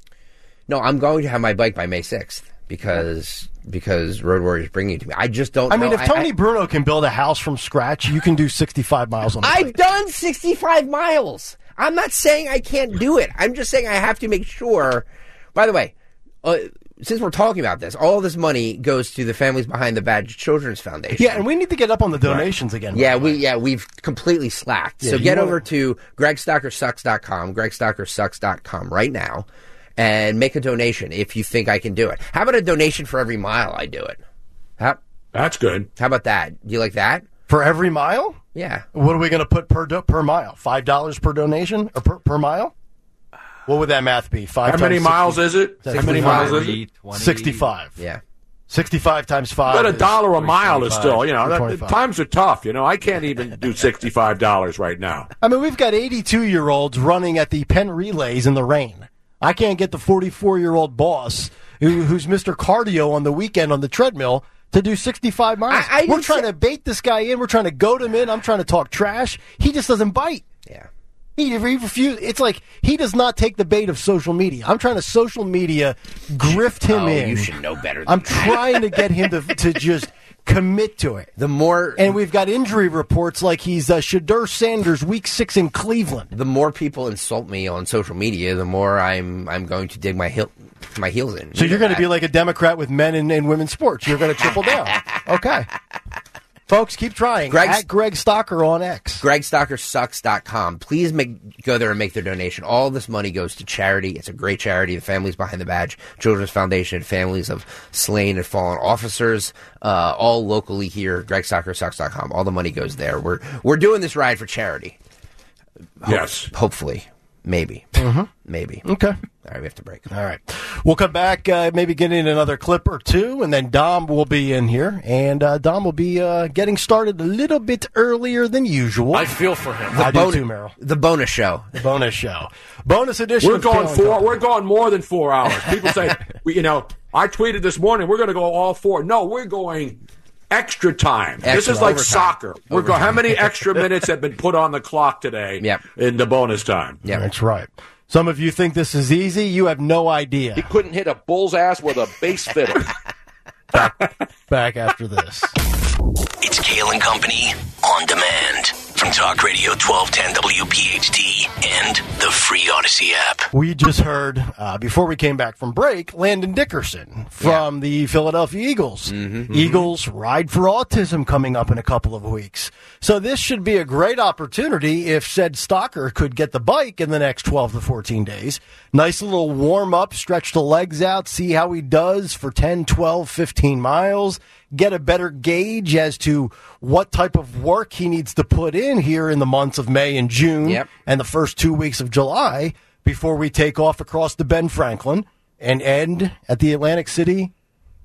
D: No, I'm going to have my bike by May sixth because because Road Warriors bringing it to me. I just don't
B: I mean,
D: know.
B: if Tony
D: I,
B: Bruno can build a house from scratch, you can do sixty-five miles on a
D: I've
B: bike.
D: done sixty-five miles. I'm not saying I can't do it. I'm just saying I have to make sure. By the way, uh, since we're talking about this, all this money goes to the Families Behind the Badge Children's Foundation.
B: Yeah, and we need to get up on the donations again.
D: Yeah, we yeah we've completely slacked.
B: Yeah,
D: so
B: you
D: get
B: wanna-
D: over to greg stocker sucks dot com, greg stocker sucks dot com right now, and make a donation if you think I can do it. How about a donation for every mile I do it? How,
E: That's good.
D: How about that? Do you like that?
B: For every mile?
D: Yeah.
B: What are we going to put per do- per mile? Five dollars per donation or per, per mile? What would that math be? Five.
E: How many
B: times
E: miles
B: sixty?
E: is it? How many miles is it?
B: Sixty-five.
D: Yeah.
B: Sixty-five times five.
E: But a
B: is
E: dollar a mile is still, you know, that,
B: twenty-five.
E: times are tough. You know, I can't even do sixty-five dollars right now.
B: I mean, we've got eighty-two-year-olds running at the Penn Relays in the rain. I can't get the forty-four-year-old boss who, who's Mister Cardio on the weekend on the treadmill to do sixty-five miles.
D: I- I
B: We're
D: didn't
B: trying
D: say-
B: to bait this guy in. We're trying to goad him in. I'm trying to talk trash. He just doesn't bite.
D: Yeah.
B: He, he refuses. It's like he does not take the bait of social media. I'm trying to social media grift him
D: Oh,
B: in.
D: you should know better than
B: I'm
D: that.
B: trying to get him to to just commit to it.
D: The more
B: And we've got injury reports like he's uh, Shadur Sanders, week six in Cleveland.
D: the more people insult me on social media, the more I'm I'm going to dig my heel my heels in.
B: So you're going to be like a Democrat with men and, and women's sports. You're going to triple down. Okay. Folks, keep trying.
D: Greg's-
B: At Greg Stocker on X.
D: greg stocker sucks dot com. Please make, go there and make their donation. All this money goes to charity. It's a great charity. The Families Behind the Badge Children's Foundation, families of slain and fallen officers, uh, all locally here. greg stocker sucks dot com. All the money goes there. We're we're doing this ride for charity. Ho-
E: Yes.
D: Hopefully. Maybe.
B: Mm-hmm.
D: Maybe.
B: Okay.
D: All right, we have to break.
B: All right. We'll come back, uh, maybe get in another clip or two, and then Dom will be in here. And uh, Dom will be uh, getting started a little bit earlier than usual.
I: I feel for him.
B: I
D: bonus,
B: do too, Merrill.
D: The bonus show.
B: The bonus show. Bonus edition.
E: We're
B: of
E: going
B: Kale
E: four.
B: and
E: We're going more than four hours. People say, we, you know, I tweeted this morning. We're going to go all four. No, we're going extra time. this
D: Extra
E: is like
D: overtime.
E: soccer. We're going. How many extra minutes have been put on the clock today?
D: Yep.
E: In the bonus time.
D: Yeah,
B: That's right. Some of you think this is easy. You have no idea.
E: He couldn't hit a bull's ass with a bass fiddle.
B: Back after this.
A: It's Kale and Company on demand from Talk Radio twelve ten W P H T and the free Odyssey app.
B: We just heard, uh, before we came back from break, Landon Dickerson from the Philadelphia Eagles.
D: Mm-hmm.
B: Eagles Ride for Autism coming up in a couple of weeks. So this should be a great opportunity if said stalker could get the bike in the next twelve to fourteen days. Nice little warm-up, stretch the legs out, see how he does for ten, twelve, fifteen miles. get a better gauge as to what type of work he needs to put in here in the months of May and June
D: Yep.
B: and the first two weeks of July before we take off across the Ben Franklin and end at the Atlantic City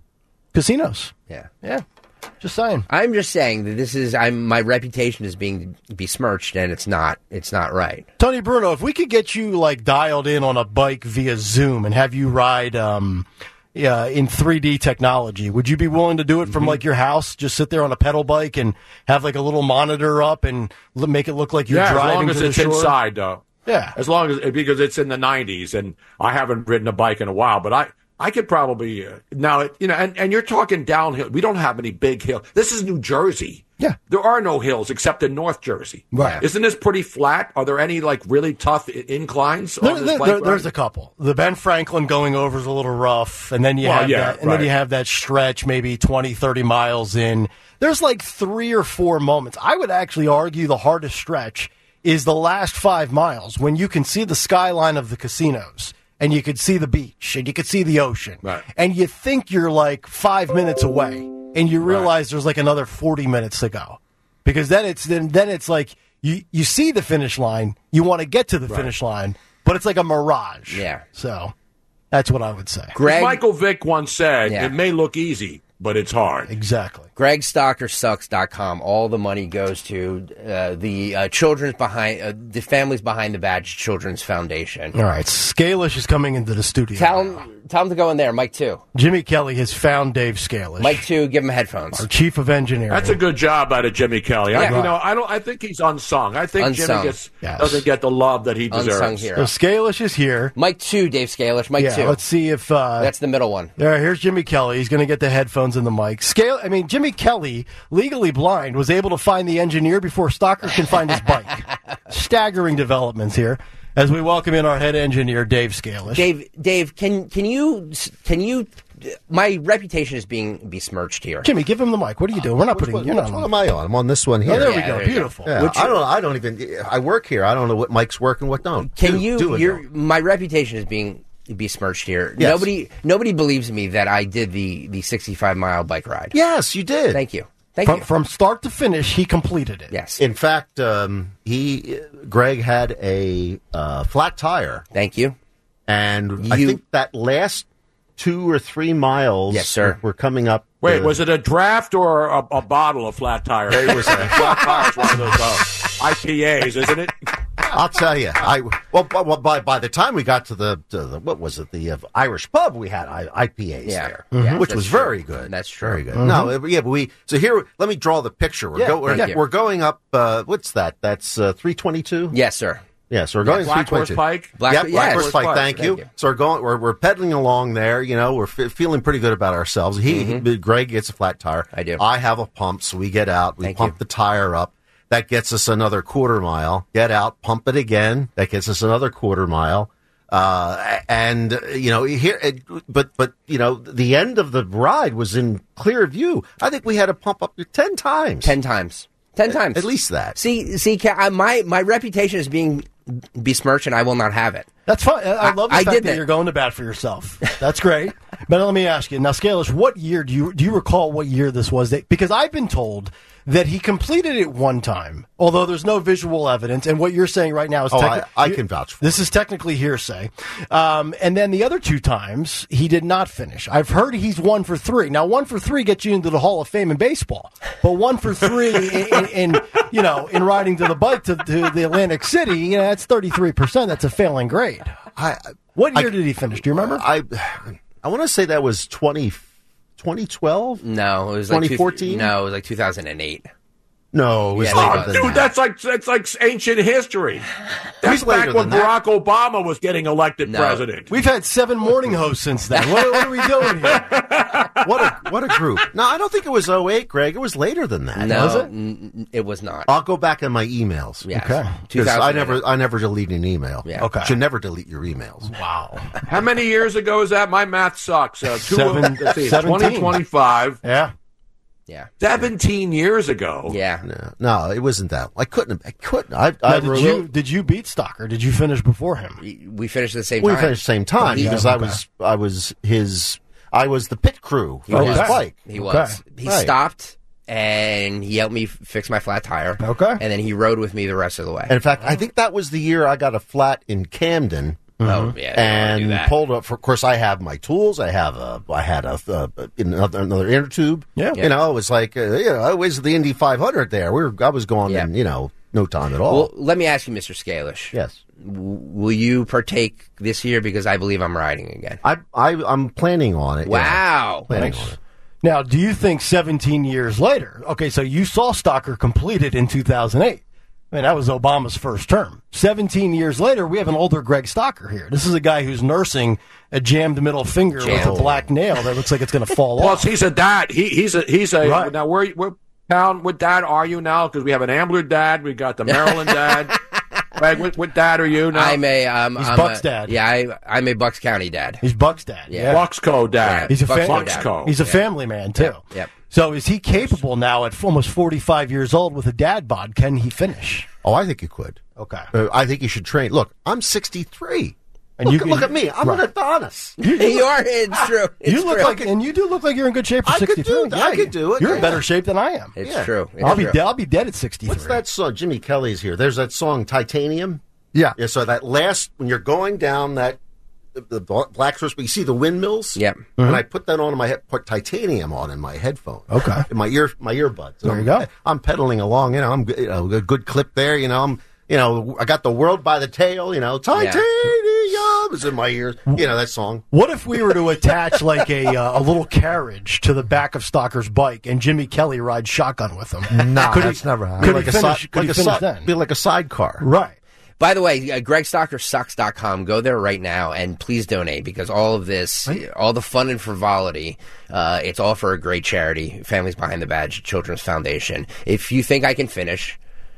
B: casinos.
D: Yeah.
B: Yeah. Just saying.
D: I'm just saying that this is I'm my reputation is being besmirched, and it's not. It's not right.
B: Tony Bruno, if we could get you like dialed in on a bike via Zoom and have you ride um, yeah, in three D technology, would you be willing to do it from like your house? Just sit there on a pedal bike and have like a little monitor up and l- make it look like you're
E: yeah,
B: driving
E: as long as
B: to the
E: it's
B: shore?
E: inside, though.
B: Yeah.
E: As long as, because it's in the nineties, and I haven't ridden a bike in a while, but I, I could probably, uh, now, it, you know, and, and you're talking downhill. We don't have any big hills. This is New Jersey.
B: Yeah.
E: There are no hills except in North Jersey.
B: Right.
E: Isn't this pretty flat? Are there any, like, really tough I- inclines
B: There,
E: on this
B: there-
E: bike
B: there-
E: ride?
B: there's a couple. The Ben Franklin going over is a little rough, and then you
E: Well,
B: have
E: yeah,
B: that, and then
E: right.
B: you have that stretch, maybe twenty, thirty miles in. There's like three or four moments. I would actually argue the hardest stretch is the last five miles when you can see the skyline of the casinos, and you could see the beach, and you could see the ocean,
E: Right.
B: and you think you're like five minutes away, and you realize there's like another forty minutes to go, because then it's then then it's like you you see the finish line, you want to get to the
E: Right.
B: finish line, but it's like a mirage.
D: Yeah.
B: So that's what I would say.
E: As Michael Vick once said,
D: Yeah.
E: it may look easy, but it's hard.
B: Exactly.
D: Greg Stocker Sucks dot com. All the money goes to uh, the uh, children's behind uh, the families behind the badge Children's Foundation.
B: All right, Scalish is coming into the studio.
D: Tell him, tell him to go in there. Mike two.
B: Jimmy Kelly has found Dave Scalish,
D: Mike two. Give him headphones.
B: our chief of engineering.
E: That's a good job out of Jimmy Kelly. I,
D: Yeah.
E: you know, I don't. I think he's unsung. I think
D: Unsung.
E: Jimmy gets,
B: Yes.
E: doesn't get the love that he deserves.
D: Unsung
B: So
D: hero.
B: Scalish is here.
D: Mike two. Dave Scalish. Mike
B: yeah,
D: two.
B: let's see if uh,
D: That's the middle one.
B: There, here's Jimmy Kelly. He's going to get the headphones and the mic. Scale. I mean, Jimmy Kelly, legally blind, was able to find the engineer before Stocker can find his bike. Staggering developments here as we welcome in our head engineer, Dave Scalish.
D: Dave. Dave. Can can you can you? My reputation is being besmirched here.
B: Jimmy, give him the mic. What are you doing? We're not putting.
P: Which
B: You're
P: one,
B: not
P: which
B: on.
P: one am I on? I'm on this one here.
B: Oh, there we
D: Yeah,
B: go.
D: there you go.
B: Beautiful.
P: Yeah,
D: Which-
P: I don't. I don't even. I work here. I don't know what mic's working, what don't.
D: Can
P: do,
D: you?
P: Do it,
D: Your
P: though.
D: my reputation is being besmirched here.
P: Yes.
D: Nobody nobody believes me that I did the the sixty-five mile bike ride.
P: Yes, you did.
D: Thank you. Thank
B: From,
D: you.
B: from start to finish, he completed it.
D: Yes.
P: In fact, um, he Greg had a uh, flat tire.
D: Thank you.
P: And I
D: You-
P: think that last two or three miles,
D: Yes, sir.
P: We're coming up.
E: Wait,
P: uh,
E: was it a draft or a, a bottle of flat tire?
P: It was a-
E: flat tire is one of those uh, I P As, isn't it?
P: I'll tell you. I well, by, well, by by the time we got to the, to the what was it, the uh, Irish pub, we had I, IPAs
D: Yeah.
P: there,
D: Mhm.
P: which
D: That's
P: was
D: true.
P: very good.
D: That's true.
P: Very good.
B: Mhm.
P: No, it- yeah, but we so here. Let me draw the picture. We're
B: Yeah,
P: go, we're,
D: thank you.
P: we're going up. Uh, what's that? That's uh, three twenty two.
D: Yes, sir.
P: Yeah, so we're going
E: Black
P: three
E: Horse
P: twenty two.
E: Pike?
D: Black-
P: yep,
D: yes.
P: Black Horse Pike.
E: Pike.
P: Thank,
D: Thank
P: you.
D: you.
P: So we're going. We're, we're pedaling along there. You know, we're f- feeling pretty good about ourselves. He, he Greg gets a flat tire.
D: I do.
P: I have a pump, so we get out. We
D: Thank
P: pump
D: you.
P: the tire up. That gets us another quarter mile. Get out, pump it again. That gets us another quarter mile. Uh, and uh, you know here, it, but but you know the end of the ride was in clear view. I think we had to pump up to ten times.
D: Ten times. Ten times.
P: At least that.
D: See, see, Ca- I- my my reputation is being besmirched, and I will not have it.
B: That's fine. I, I love the
D: I
B: fact
D: did
B: that
D: that.
B: you're going to bat for yourself. That's great. But let me ask you now, Scalish, what year do you do you recall what year this was? That, because I've been told that he completed it one time, although there's no visual evidence. And what you're saying right now is
P: Oh,
B: techni-
P: I, I can vouch for.
B: This is technically hearsay. Um, and then the other two times, he did not finish. I've heard he's one for three. Now, one for three gets you into the Hall of Fame in baseball. But one for three in, in, in you know, in riding to the bike to, to the Atlantic City, you know, that's thirty-three percent. That's a failing grade.
P: I,
B: What year
P: I-
B: did he finish? Do you remember?
P: I I want to say that was twenty, twenty twelve.
D: No, it was like
P: twenty
D: two-
P: fourteen.
D: No, it was like two thousand eight.
P: No, it was
D: Yeah,
P: later
D: they-
E: Oh,
P: than
E: dude,
P: that.
E: that's like that's like ancient history. That's
P: was later
E: back when
P: than that.
E: Barack Obama was getting elected
D: No.
E: president.
B: We've had seven morning hosts since then. What, what are we doing here?
P: What a what a group. No, I don't think it was oh eight, Greg. It was later than that.
D: No,
B: Was it?
D: n- it was not.
P: I'll go back in my emails.
D: Yes.
B: Okay.
P: Because I
D: two thousand eight.
P: never I never delete an email.
D: Yeah.
B: Okay.
P: You should never delete your emails.
B: Wow.
E: How many years ago is that? My math sucks. Uh, two,
B: Seven-
E: let's see,
B: seventeen.
E: twenty twenty-five.
B: Yeah.
D: Yeah.
E: seventeen years ago.
D: Yeah.
P: No, no, it wasn't that. I couldn't. I couldn't. I,
B: Now,
P: I
B: did
P: wrote-
B: you did you beat Stocker? Did you finish before him?
D: We finished at the same
P: we
D: time.
P: finished the same time
B: Yeah,
P: because
B: okay.
P: I was I was his. I was the pit crew
D: He
P: for
D: was.
P: his bike.
D: He was. He
P: Right.
D: stopped and he helped me f- fix my flat tire.
B: Okay.
D: And then he rode with me the rest of the way.
P: And in fact, I think that was the year I got a flat in Camden.
D: Oh, yeah. you don't wanna do
P: And
D: that.
P: pulled up. For, of course, I have my tools. I have a. I had a uh, another another inner tube.
B: Yeah.
P: You know, it was like uh, you know, I was the Indy five hundred there. We were. I was going in you know no time at all.
D: Well, let me ask you, Mister Scalish.
P: Yes.
D: W- will you partake this year? Because I believe I'm riding again.
P: I, I I'm planning on it. yeah.
D: Wow.
P: Planning
B: Nice.
P: on it.
B: Now, do you think seventeen years later, okay, so you saw Stocker completed in two thousand eight. I mean, that was Obama's first term. seventeen years later, we have an older Greg Stocker here. This is a guy who's nursing a jammed middle finger
E: Jammed.
B: with a black nail that looks like it's going to fall
E: Plus,
B: off.
E: he's a dad. He, he's a he's a
B: Right.
E: now. Where where town? What dad are you now? Because we have an Ambler dad. We got the Maryland dad. Greg, what, what dad are you now?
D: I'm a. Um,
B: He's
D: I'm
B: Buck's
D: a-
B: dad.
D: Yeah, I, I'm a Bucks County dad.
B: He's Buck's dad.
D: Yeah.
E: Bucksco dad.
B: He's a,
D: Bucksco
B: fam-
D: dad.
B: he's a
D: Yeah.
B: family man, too.
D: Yep. Yep.
B: So is he capable now at almost forty-five years old with a dad bod? Can he finish?
P: Oh, I think you could.
B: Okay.
P: Uh, I think you should train. Look, I'm sixty-three.
B: And
P: look,
B: you-
P: look at me. I'm
B: right.
P: an Adonis.
D: You are. It's true. It's
B: you look
D: true.
B: like, and you do look like you're in good shape for
P: I could
B: sixty-three.
P: do it. I could do it,
B: You're in
P: yeah.
B: better shape than I am.
D: It's
P: Yeah.
D: true. It's
B: I'll be
D: true.
B: dead. I'll be dead at sixty-three.
P: What's that song? Jimmy Kelly's here. There's that song Titanium.
Q: Yeah.
P: Yeah. So that last when you're going down that the, the black source, but you see the windmills.
D: Yep.
B: Mm-hmm.
P: And I put that on in my head, put titanium on in my headphones.
B: Okay.
P: In my ear, my earbuds.
B: There
P: I'm,
B: you go.
P: I'm pedaling along. You know, I'm you know, a good clip there. You know, I'm you know, I got the world by the tail. You know, titanium is in my ears. You know that song.
B: What if we were to attach like a uh, a little carriage to the back of Stocker's bike and Jimmy Kelly rides shotgun with him?
Q: No,
B: Could he-
Q: that's never happened.
B: Could
P: like
B: he
P: a
B: finish,
P: side,
B: could he
P: like a
B: finish
P: side,
B: then?
P: be like a sidecar.
B: Right.
D: By the way, uh, Greg Stocker Sucks dot com. Go there right now and please donate because all of this, all the fun and frivolity, uh, it's all for a great charity, Families Behind the Badge Children's Foundation. If you think I can finish,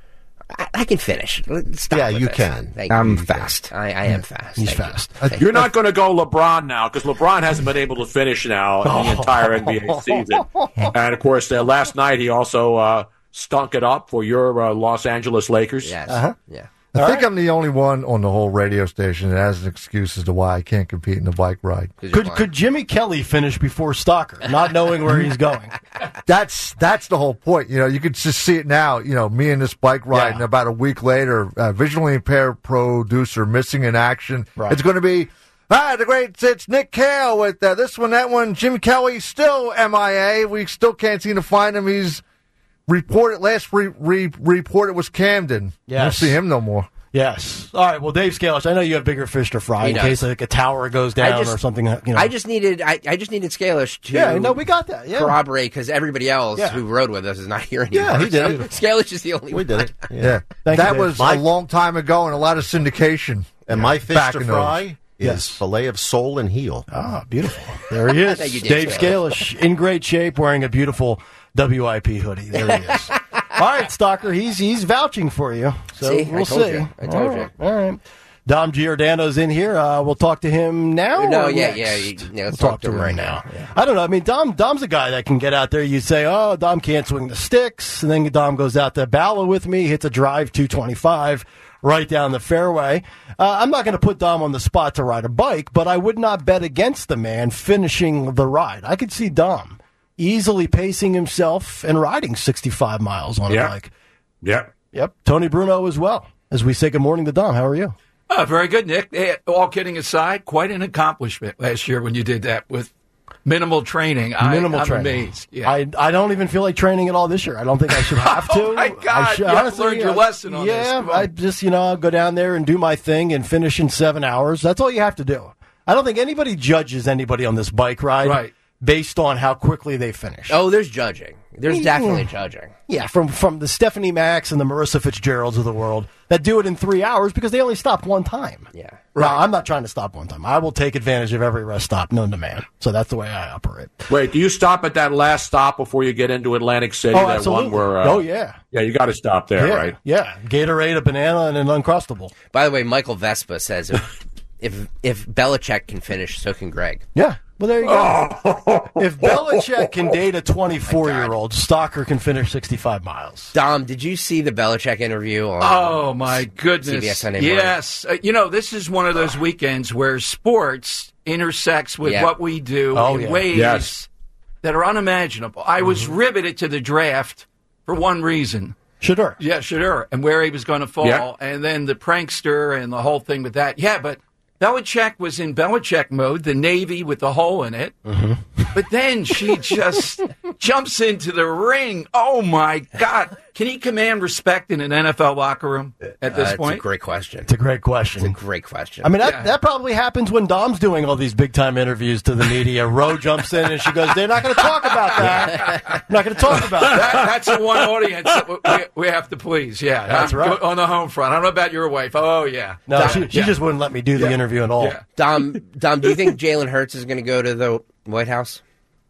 D: I, I can finish. Stop
P: Yeah,
D: with
P: you
D: this.
P: can.
D: Thank
W: I'm
D: you.
W: fast.
D: I, I am fast.
B: He's
D: Thank you.
B: fast.
D: Thank
E: You're not going to go LeBron now because LeBron hasn't been able to finish now in the entire N B A season. And of course, uh, last night he also uh, stunk it up for your uh, Los Angeles Lakers.
D: Yes.
B: Uh-huh.
D: Yeah.
Q: I
B: All
Q: think
B: right.
Q: I'm the only one on the whole radio station that has an excuse as to why I can't compete in the bike ride.
B: Could could Jimmy Kelly finish before Stocker, not knowing where he's going?
Q: That's that's the whole point. You know, you could just see it now. You know, me and this bike ride,
B: Yeah.
Q: and about a week later, uh, visually impaired producer missing in action.
B: Right.
Q: It's going to be. Ah, the great, it's Nick Cale with uh, this one, that one. Jimmy Kelly still M I A. We still can't seem to find him. He's reported, last re, re, reported was Camden.
B: Yes.
Q: Don't see him no more.
B: Yes. All right. Well, Dave Scalish, I know you have bigger fish to fry
D: He
B: in
D: does.
B: case like a tower goes down
D: I just-
B: or something. You know.
D: I just needed I, I just needed Scalish to
B: Yeah, no, we got that. Yeah.
D: corroborate because everybody else
B: Yeah.
D: who rode with us is not here anymore.
P: Yeah, he did.
D: Scalish is the only
P: We
D: one.
P: did it.
Q: Yeah.
B: Thank you,
Q: that
B: Dave.
Q: was
P: My-
Q: a long time ago and a lot of syndication.
P: And my fish
Q: back
P: to
Q: in those.
P: fry is
B: Yes.
P: fillet of sole and heel.
B: Ah, beautiful. There he is.
D: Thank you,
B: Dave
D: Dave
B: Scalish, in great shape, wearing a beautiful W I P hoodie. There he is. All right, Stocker, he's he's vouching for you. So
D: See? I
B: we'll
D: told
B: see.
D: you. I told
B: All
D: you.
B: right. All right. Dom Giordano's in here. Uh, we'll talk to him now.
D: No,
B: or
D: yeah,
B: next?
D: yeah, you- yeah, let's
B: we'll
D: talk to him right now.
B: I don't know. I mean, Dom Dom's a guy that can get out there. You say, oh, Dom can't swing the sticks. And then Dom goes out to Bala with me, hits a drive two twenty-five right down the fairway. Uh, I'm not going to put Dom on the spot to ride a bike, but I would not bet against the man finishing the ride. I could see Dom easily pacing himself and riding sixty-five miles on
E: Yeah.
B: a bike.
E: Yep.
B: Yep. Tony Bruno as well. As we say good morning to Dom. How are you?
R: Oh, very good, Nick. Hey, all kidding aside, quite an accomplishment last year when you did that with minimal training.
B: Minimal
R: I, I'm
B: training.
R: amazed. Yeah.
B: I I don't even feel like training at all this year. I don't think I should have to.
R: Oh, my God.
B: I should,
R: You have
B: honestly,
R: learned your
B: I-
R: lesson on this.
B: yeah,
R: Come on.
B: I just you know I'll go down there and do my thing and finish in seven hours. That's all you have to do. I don't think anybody judges anybody on this bike ride
R: Right.
B: based on how quickly they finish.
D: Oh, there's judging. There's
B: Yeah.
D: definitely judging.
B: Yeah, from from the Stephanie Macks and the Marissa Fitzgeralds of the world that do it in three hours because they only stop one time.
D: Yeah.
B: Now, I'm not trying to stop one time. I will take advantage of every rest stop known to man. So that's the way I operate.
E: Wait, do you stop at that last stop before you get into Atlantic City?
B: Oh,
E: that
B: absolutely.
E: one where, uh,
B: Oh, yeah.
E: Yeah, you got to stop there,
B: yeah,
E: right?
B: Yeah, Gatorade, a banana, and an Uncrustable.
D: By the way, Michael Vespa says if if, if Belichick can finish, so can Greg.
B: Yeah. Well, there you go.
E: Oh.
B: If Belichick can date a twenty-four-year-old, Stocker can finish sixty-five miles.
D: Dom, did you see the Belichick interview on
R: Oh, my goodness.
D: C B S Sunday morning?
R: Yes. Uh, you know, this is one of those weekends where sports intersects with
D: Yeah.
R: what we do
B: Oh,
R: in
B: yeah.
R: ways
E: Yes.
R: that are unimaginable. I was riveted to the draft for one reason.
B: Shedeur.
R: Yeah, Shedeur, and where he was going to fall,
E: Yeah.
R: and then the prankster and the whole thing with that. Yeah, but Belichick was in Belichick mode, the Navy with the hole in it.
B: Mm-hmm.
R: But then she just jumps into the ring. Oh, my God. Can he command respect in an N F L locker room at this
D: Uh,
R: point?
D: It's a great question.
B: It's a great question.
D: It's a great question.
B: I mean, that,
R: Yeah.
B: that probably happens when Dom's doing all these big time interviews to the media. Roe jumps in and she goes, "They're not going to talk about that. I'm not going to talk about
R: That,
B: that."
R: that's the one audience that we, we have to please. Yeah,
B: That's right.
R: On the home front. I don't know about your wife. Oh, yeah.
B: No, she, she
R: Yeah.
B: just wouldn't let me do the
R: Yeah.
B: interview at all.
R: Yeah.
D: Dom, Dom, do you think Jalen Hurts is going to go to the White House?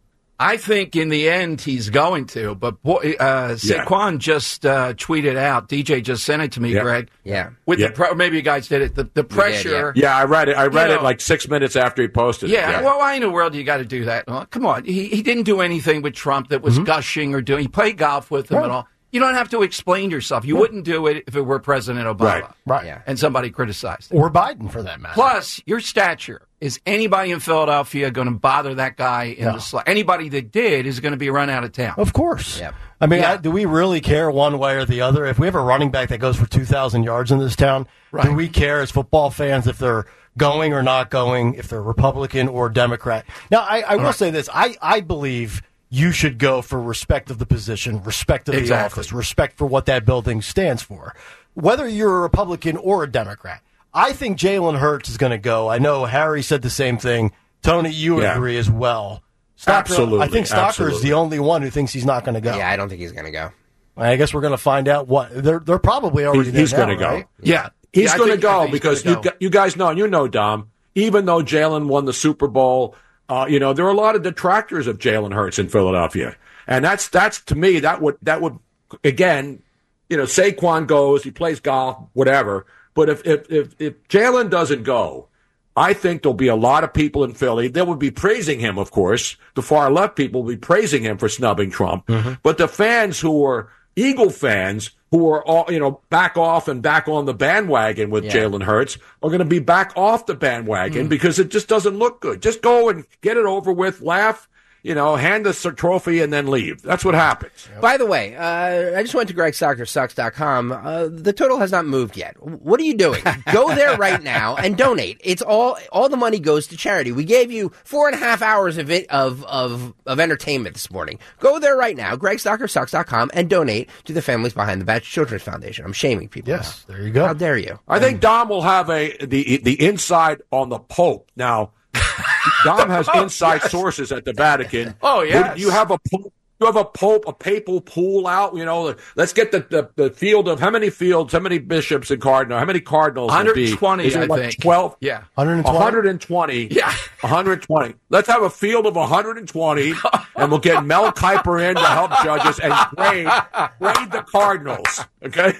R: I think in the end he's going to, but boy, uh,
E: Yeah.
R: Saquon just uh, tweeted out. D J just sent it to me,
E: Yeah.
R: Greg.
D: Yeah.
R: With
E: Yeah.
R: the pro- maybe you guys did it. The, the pressure.
E: Yeah, I read it. I read
R: You
E: it
R: know-
E: like six minutes after he posted
R: Yeah,
E: it.
R: well, why in the world do you got to do that? Well, come on, he he didn't do anything with Trump that was gushing or doing. He played golf with him
B: Right.
R: and all. You don't have to explain yourself. You wouldn't do it if it were President Obama,
E: Right.
B: Right.
D: Yeah.
R: and somebody criticized it.
B: Or Biden, for that matter.
R: Plus, your stature. Is anybody in Philadelphia going to bother that guy in
B: No.
R: the slot? Anybody that did is going to be run out of town.
B: Of course.
D: Yep.
B: I mean,
R: Yeah.
B: I, do we really care one way or the other? If we have a running back that goes for two thousand yards in this town, do
R: Right.
B: we care as football fans if they're going or not going, if they're Republican or Democrat? Now, I, I will
R: right.
B: say this. I, I believe you should go for respect of the position, respect of the
R: Exactly.
B: office, respect for what that building stands for, whether you're a Republican or a Democrat. I think Jalen Hurts is going to go. I know Harry said the same thing. Tony, you
E: Yeah.
B: agree as well. Stocker,
E: Absolutely,
B: I think Stocker's
E: absolutely.
B: the only one who thinks he's not going to go.
D: Yeah, I don't think he's going to go.
B: I guess we're going to find out what they're. They're probably already
E: He-
B: there
E: he's
B: now,
E: going to
B: right?
E: go.
R: Yeah,
E: He's
R: Yeah, I
E: going to
R: think- I
E: go
R: think he's
E: because
R: gonna
E: you,
R: go.
E: gu- you guys know, and you know, Dom, even though Jalen won the Super Bowl, uh, you know, there are a lot of detractors of Jalen Hurts in Philadelphia. And that's, that's to me, that would, that would, again, you know, Saquon goes, he plays golf, whatever. But if, if, if, if Jalen doesn't go, I think there'll be a lot of people in Philly. They will be praising him, of course. The far left people will be praising him for snubbing Trump. But the fans who are Eagle fans, who are all, you know, back off and back on the bandwagon with
D: Yeah.
E: Jalen Hurts, are going to be back off the bandwagon because it just doesn't look good. Just go and get it over with, laugh, you know, hand us a trophy and then leave. That's what happens.
D: By the way, uh, I just went to greg soccer sucks dot com. Uh, the total has not moved yet. What are you doing? Go there right now and donate. It's all all the money goes to charity. We gave you four and a half hours of it of of, of entertainment this morning. Go there right now, greg soccer sucks dot com, and donate to the Families Behind the Badge Children's Foundation. I'm shaming people.
B: Yes,
D: now.
B: there you go.
D: How dare you?
E: I think Dom will have a the the inside on the Pope. Now, Dom has inside sources at the Vatican.
R: Oh, yes.
E: Would you have a pope, you have a pope, a papal pool out. You know, let's get the, the, the field of how many fields, how many bishops and cardinals, how many cardinals? would be?
R: one hundred twenty,
E: Is it
R: I
E: like
R: think.
E: twelve.
R: Yeah.
B: one hundred twenty.
E: one hundred twenty.
R: Yeah.
E: one hundred twenty. Let's have a field of one hundred twenty, and we'll get Mel Kiper in to help judges and grade, grade the Cardinals. Okay?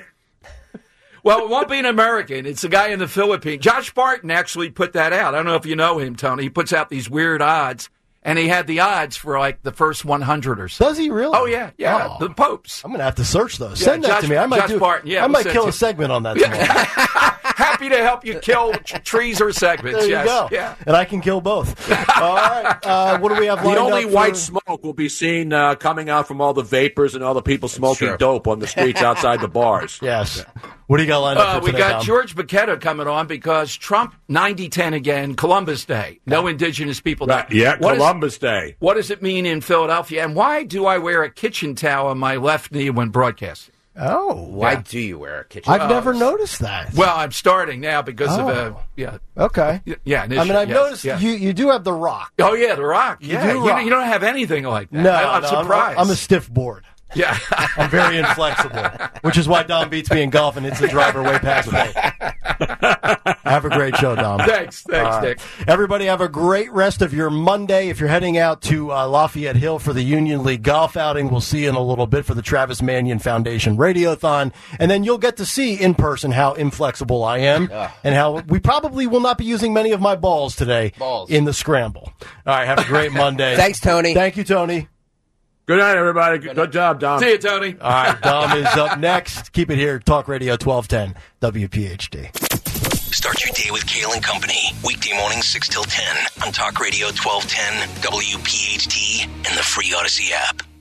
R: Well, it won't be an American. It's a guy in the Philippines. Josh Barton actually put that out. I don't know if you know him, Tony. He puts out these weird odds, and he had the odds for like the first one hundred or so.
B: Does he really?
R: Oh, yeah. Yeah.
B: Oh.
R: The Popes.
B: I'm going to have to search those.
R: Yeah,
B: Send that
R: Josh-
B: to me. I might
R: Josh
B: do.
R: Barton, yeah,
B: I
R: we'll
B: might
R: send
B: kill
R: it
B: a
R: to-
B: segment on that tomorrow.
R: Happy to help you kill t- trees or segments.
B: There you
R: yes.
B: go.
R: Yeah.
B: And I can kill both. All right. Uh, what do we have lined
E: The only
B: up
E: white
B: for-
E: smoke will be seen uh, coming out from all the vapors and all the people smoking
D: true.
E: dope on the streets outside the bars.
B: Yes. What do you got lined up
R: Uh,
B: for
R: we
B: today,
R: got
B: Tom?
R: George Bacchetta coming on because Trump ninety ten again, Columbus Day. No indigenous people.
E: Right.
R: Day.
E: Yeah,
R: What is-
E: Columbus Day.
R: What does it mean in Philadelphia? And why do I wear a kitchen towel on my left knee when broadcasting?
B: Oh.
D: Why
R: Yeah.
D: do you wear a kitchen?
B: I've
R: Oh,
B: never noticed that.
R: Well, I'm starting now because of
B: Oh.
R: a yeah.
B: Okay.
R: Yeah,
B: I mean, I've
R: yes,
B: noticed
R: yeah.
B: you, you do have the rock.
R: Oh yeah, the Rock. Yeah,
B: do
R: you,
B: rock.
R: you don't have anything like that.
B: No,
R: I, I'm
B: no,
R: surprised.
B: I'm, a stiff board.
R: yeah.
B: I'm very inflexible, which is why Dom beats me in golf and hits the driver way past me. Have a great show, Dom.
R: Thanks, thanks,
B: All right.
R: Nick.
B: Everybody have a great rest of your Monday. If you're heading out to uh, Lafayette Hill for the Union League golf outing, we'll see you in a little bit for the Travis Mannion Foundation Radiothon. And then you'll get to see in person how inflexible I am and how we probably will not be using many of my balls today
D: Balls.
B: in the scramble. All right, have a great Monday.
D: Thanks, Tony.
B: Thank you, Tony.
E: Good night, everybody. Good, good job, Dom.
R: See you, Tony.
B: All right, Dom is up next. Keep it here. Talk Radio twelve ten W P H D.
A: Start your day with Kale and Company. Weekday mornings six till ten on Talk Radio twelve ten, W P H T, and the free Odyssey app.